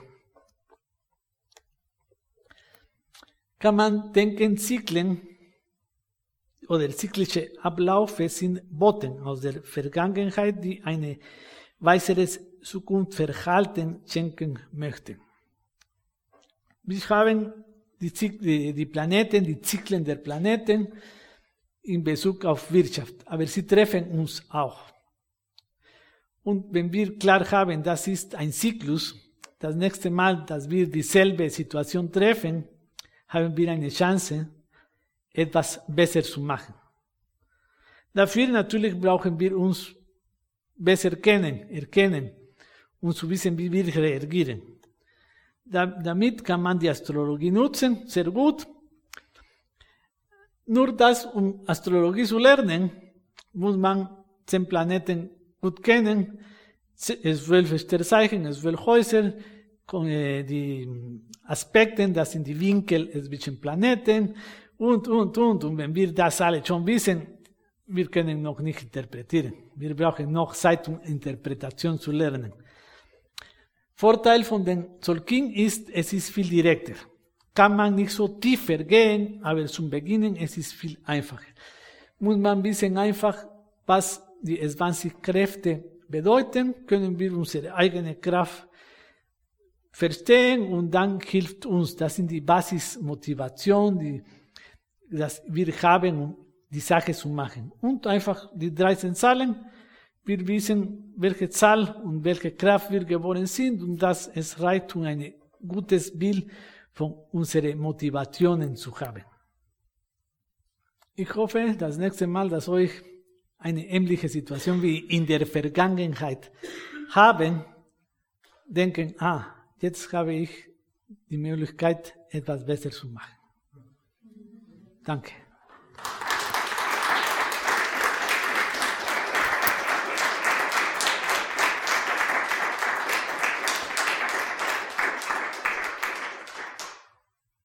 Speaker 1: Kann man denken, Zyklen oder zyklische Abläufe sind Boten aus der Vergangenheit, die ein weiseres Zukunftsverhalten schenken möchten. Wir haben die Planeten, die Zyklen der Planeten in Bezug auf Wirtschaft, aber sie treffen uns auch. Und wenn wir klar haben, das ist ein Zyklus, das nächste Mal, dass wir dieselbe Situation treffen, haben wir eine Chance, etwas besser zu machen. Dafür natürlich brauchen wir uns besser erkennen und zu wissen, wie wir reagieren. Damit kann man die Astrologie nutzen, sehr gut. Nur das, um Astrologie zu lernen, muss man 10 Planeten gut kennen, 12 Sternzeichen, 12 Häuser, die Aspekte, das sind die Winkel zwischen Planeten und. Und wenn wir das alle schon wissen, wir können noch nicht interpretieren. Wir brauchen noch Zeit, um Interpretation zu lernen. Vorteil von den Tzolk'in ist, es ist viel direkter. Kann man nicht so tiefer gehen, aber zum Beginnen es ist viel einfacher. Muss man wissen einfach, was die 20 Kräfte bedeuten, können wir unsere eigene Kraft verstehen und dann hilft uns, das sind die Basismotivation, die wir haben, um die Sache zu machen. Und einfach die 13 Zahlen, wir wissen, welche Zahl und welche Kraft wir geboren sind und das es reicht, um ein gutes Bild von unseren Motivationen zu haben. Ich hoffe, das nächste Mal, dass euch eine ähnliche Situation wie in der Vergangenheit haben, denken, jetzt habe ich die Möglichkeit, etwas besser zu machen. Danke.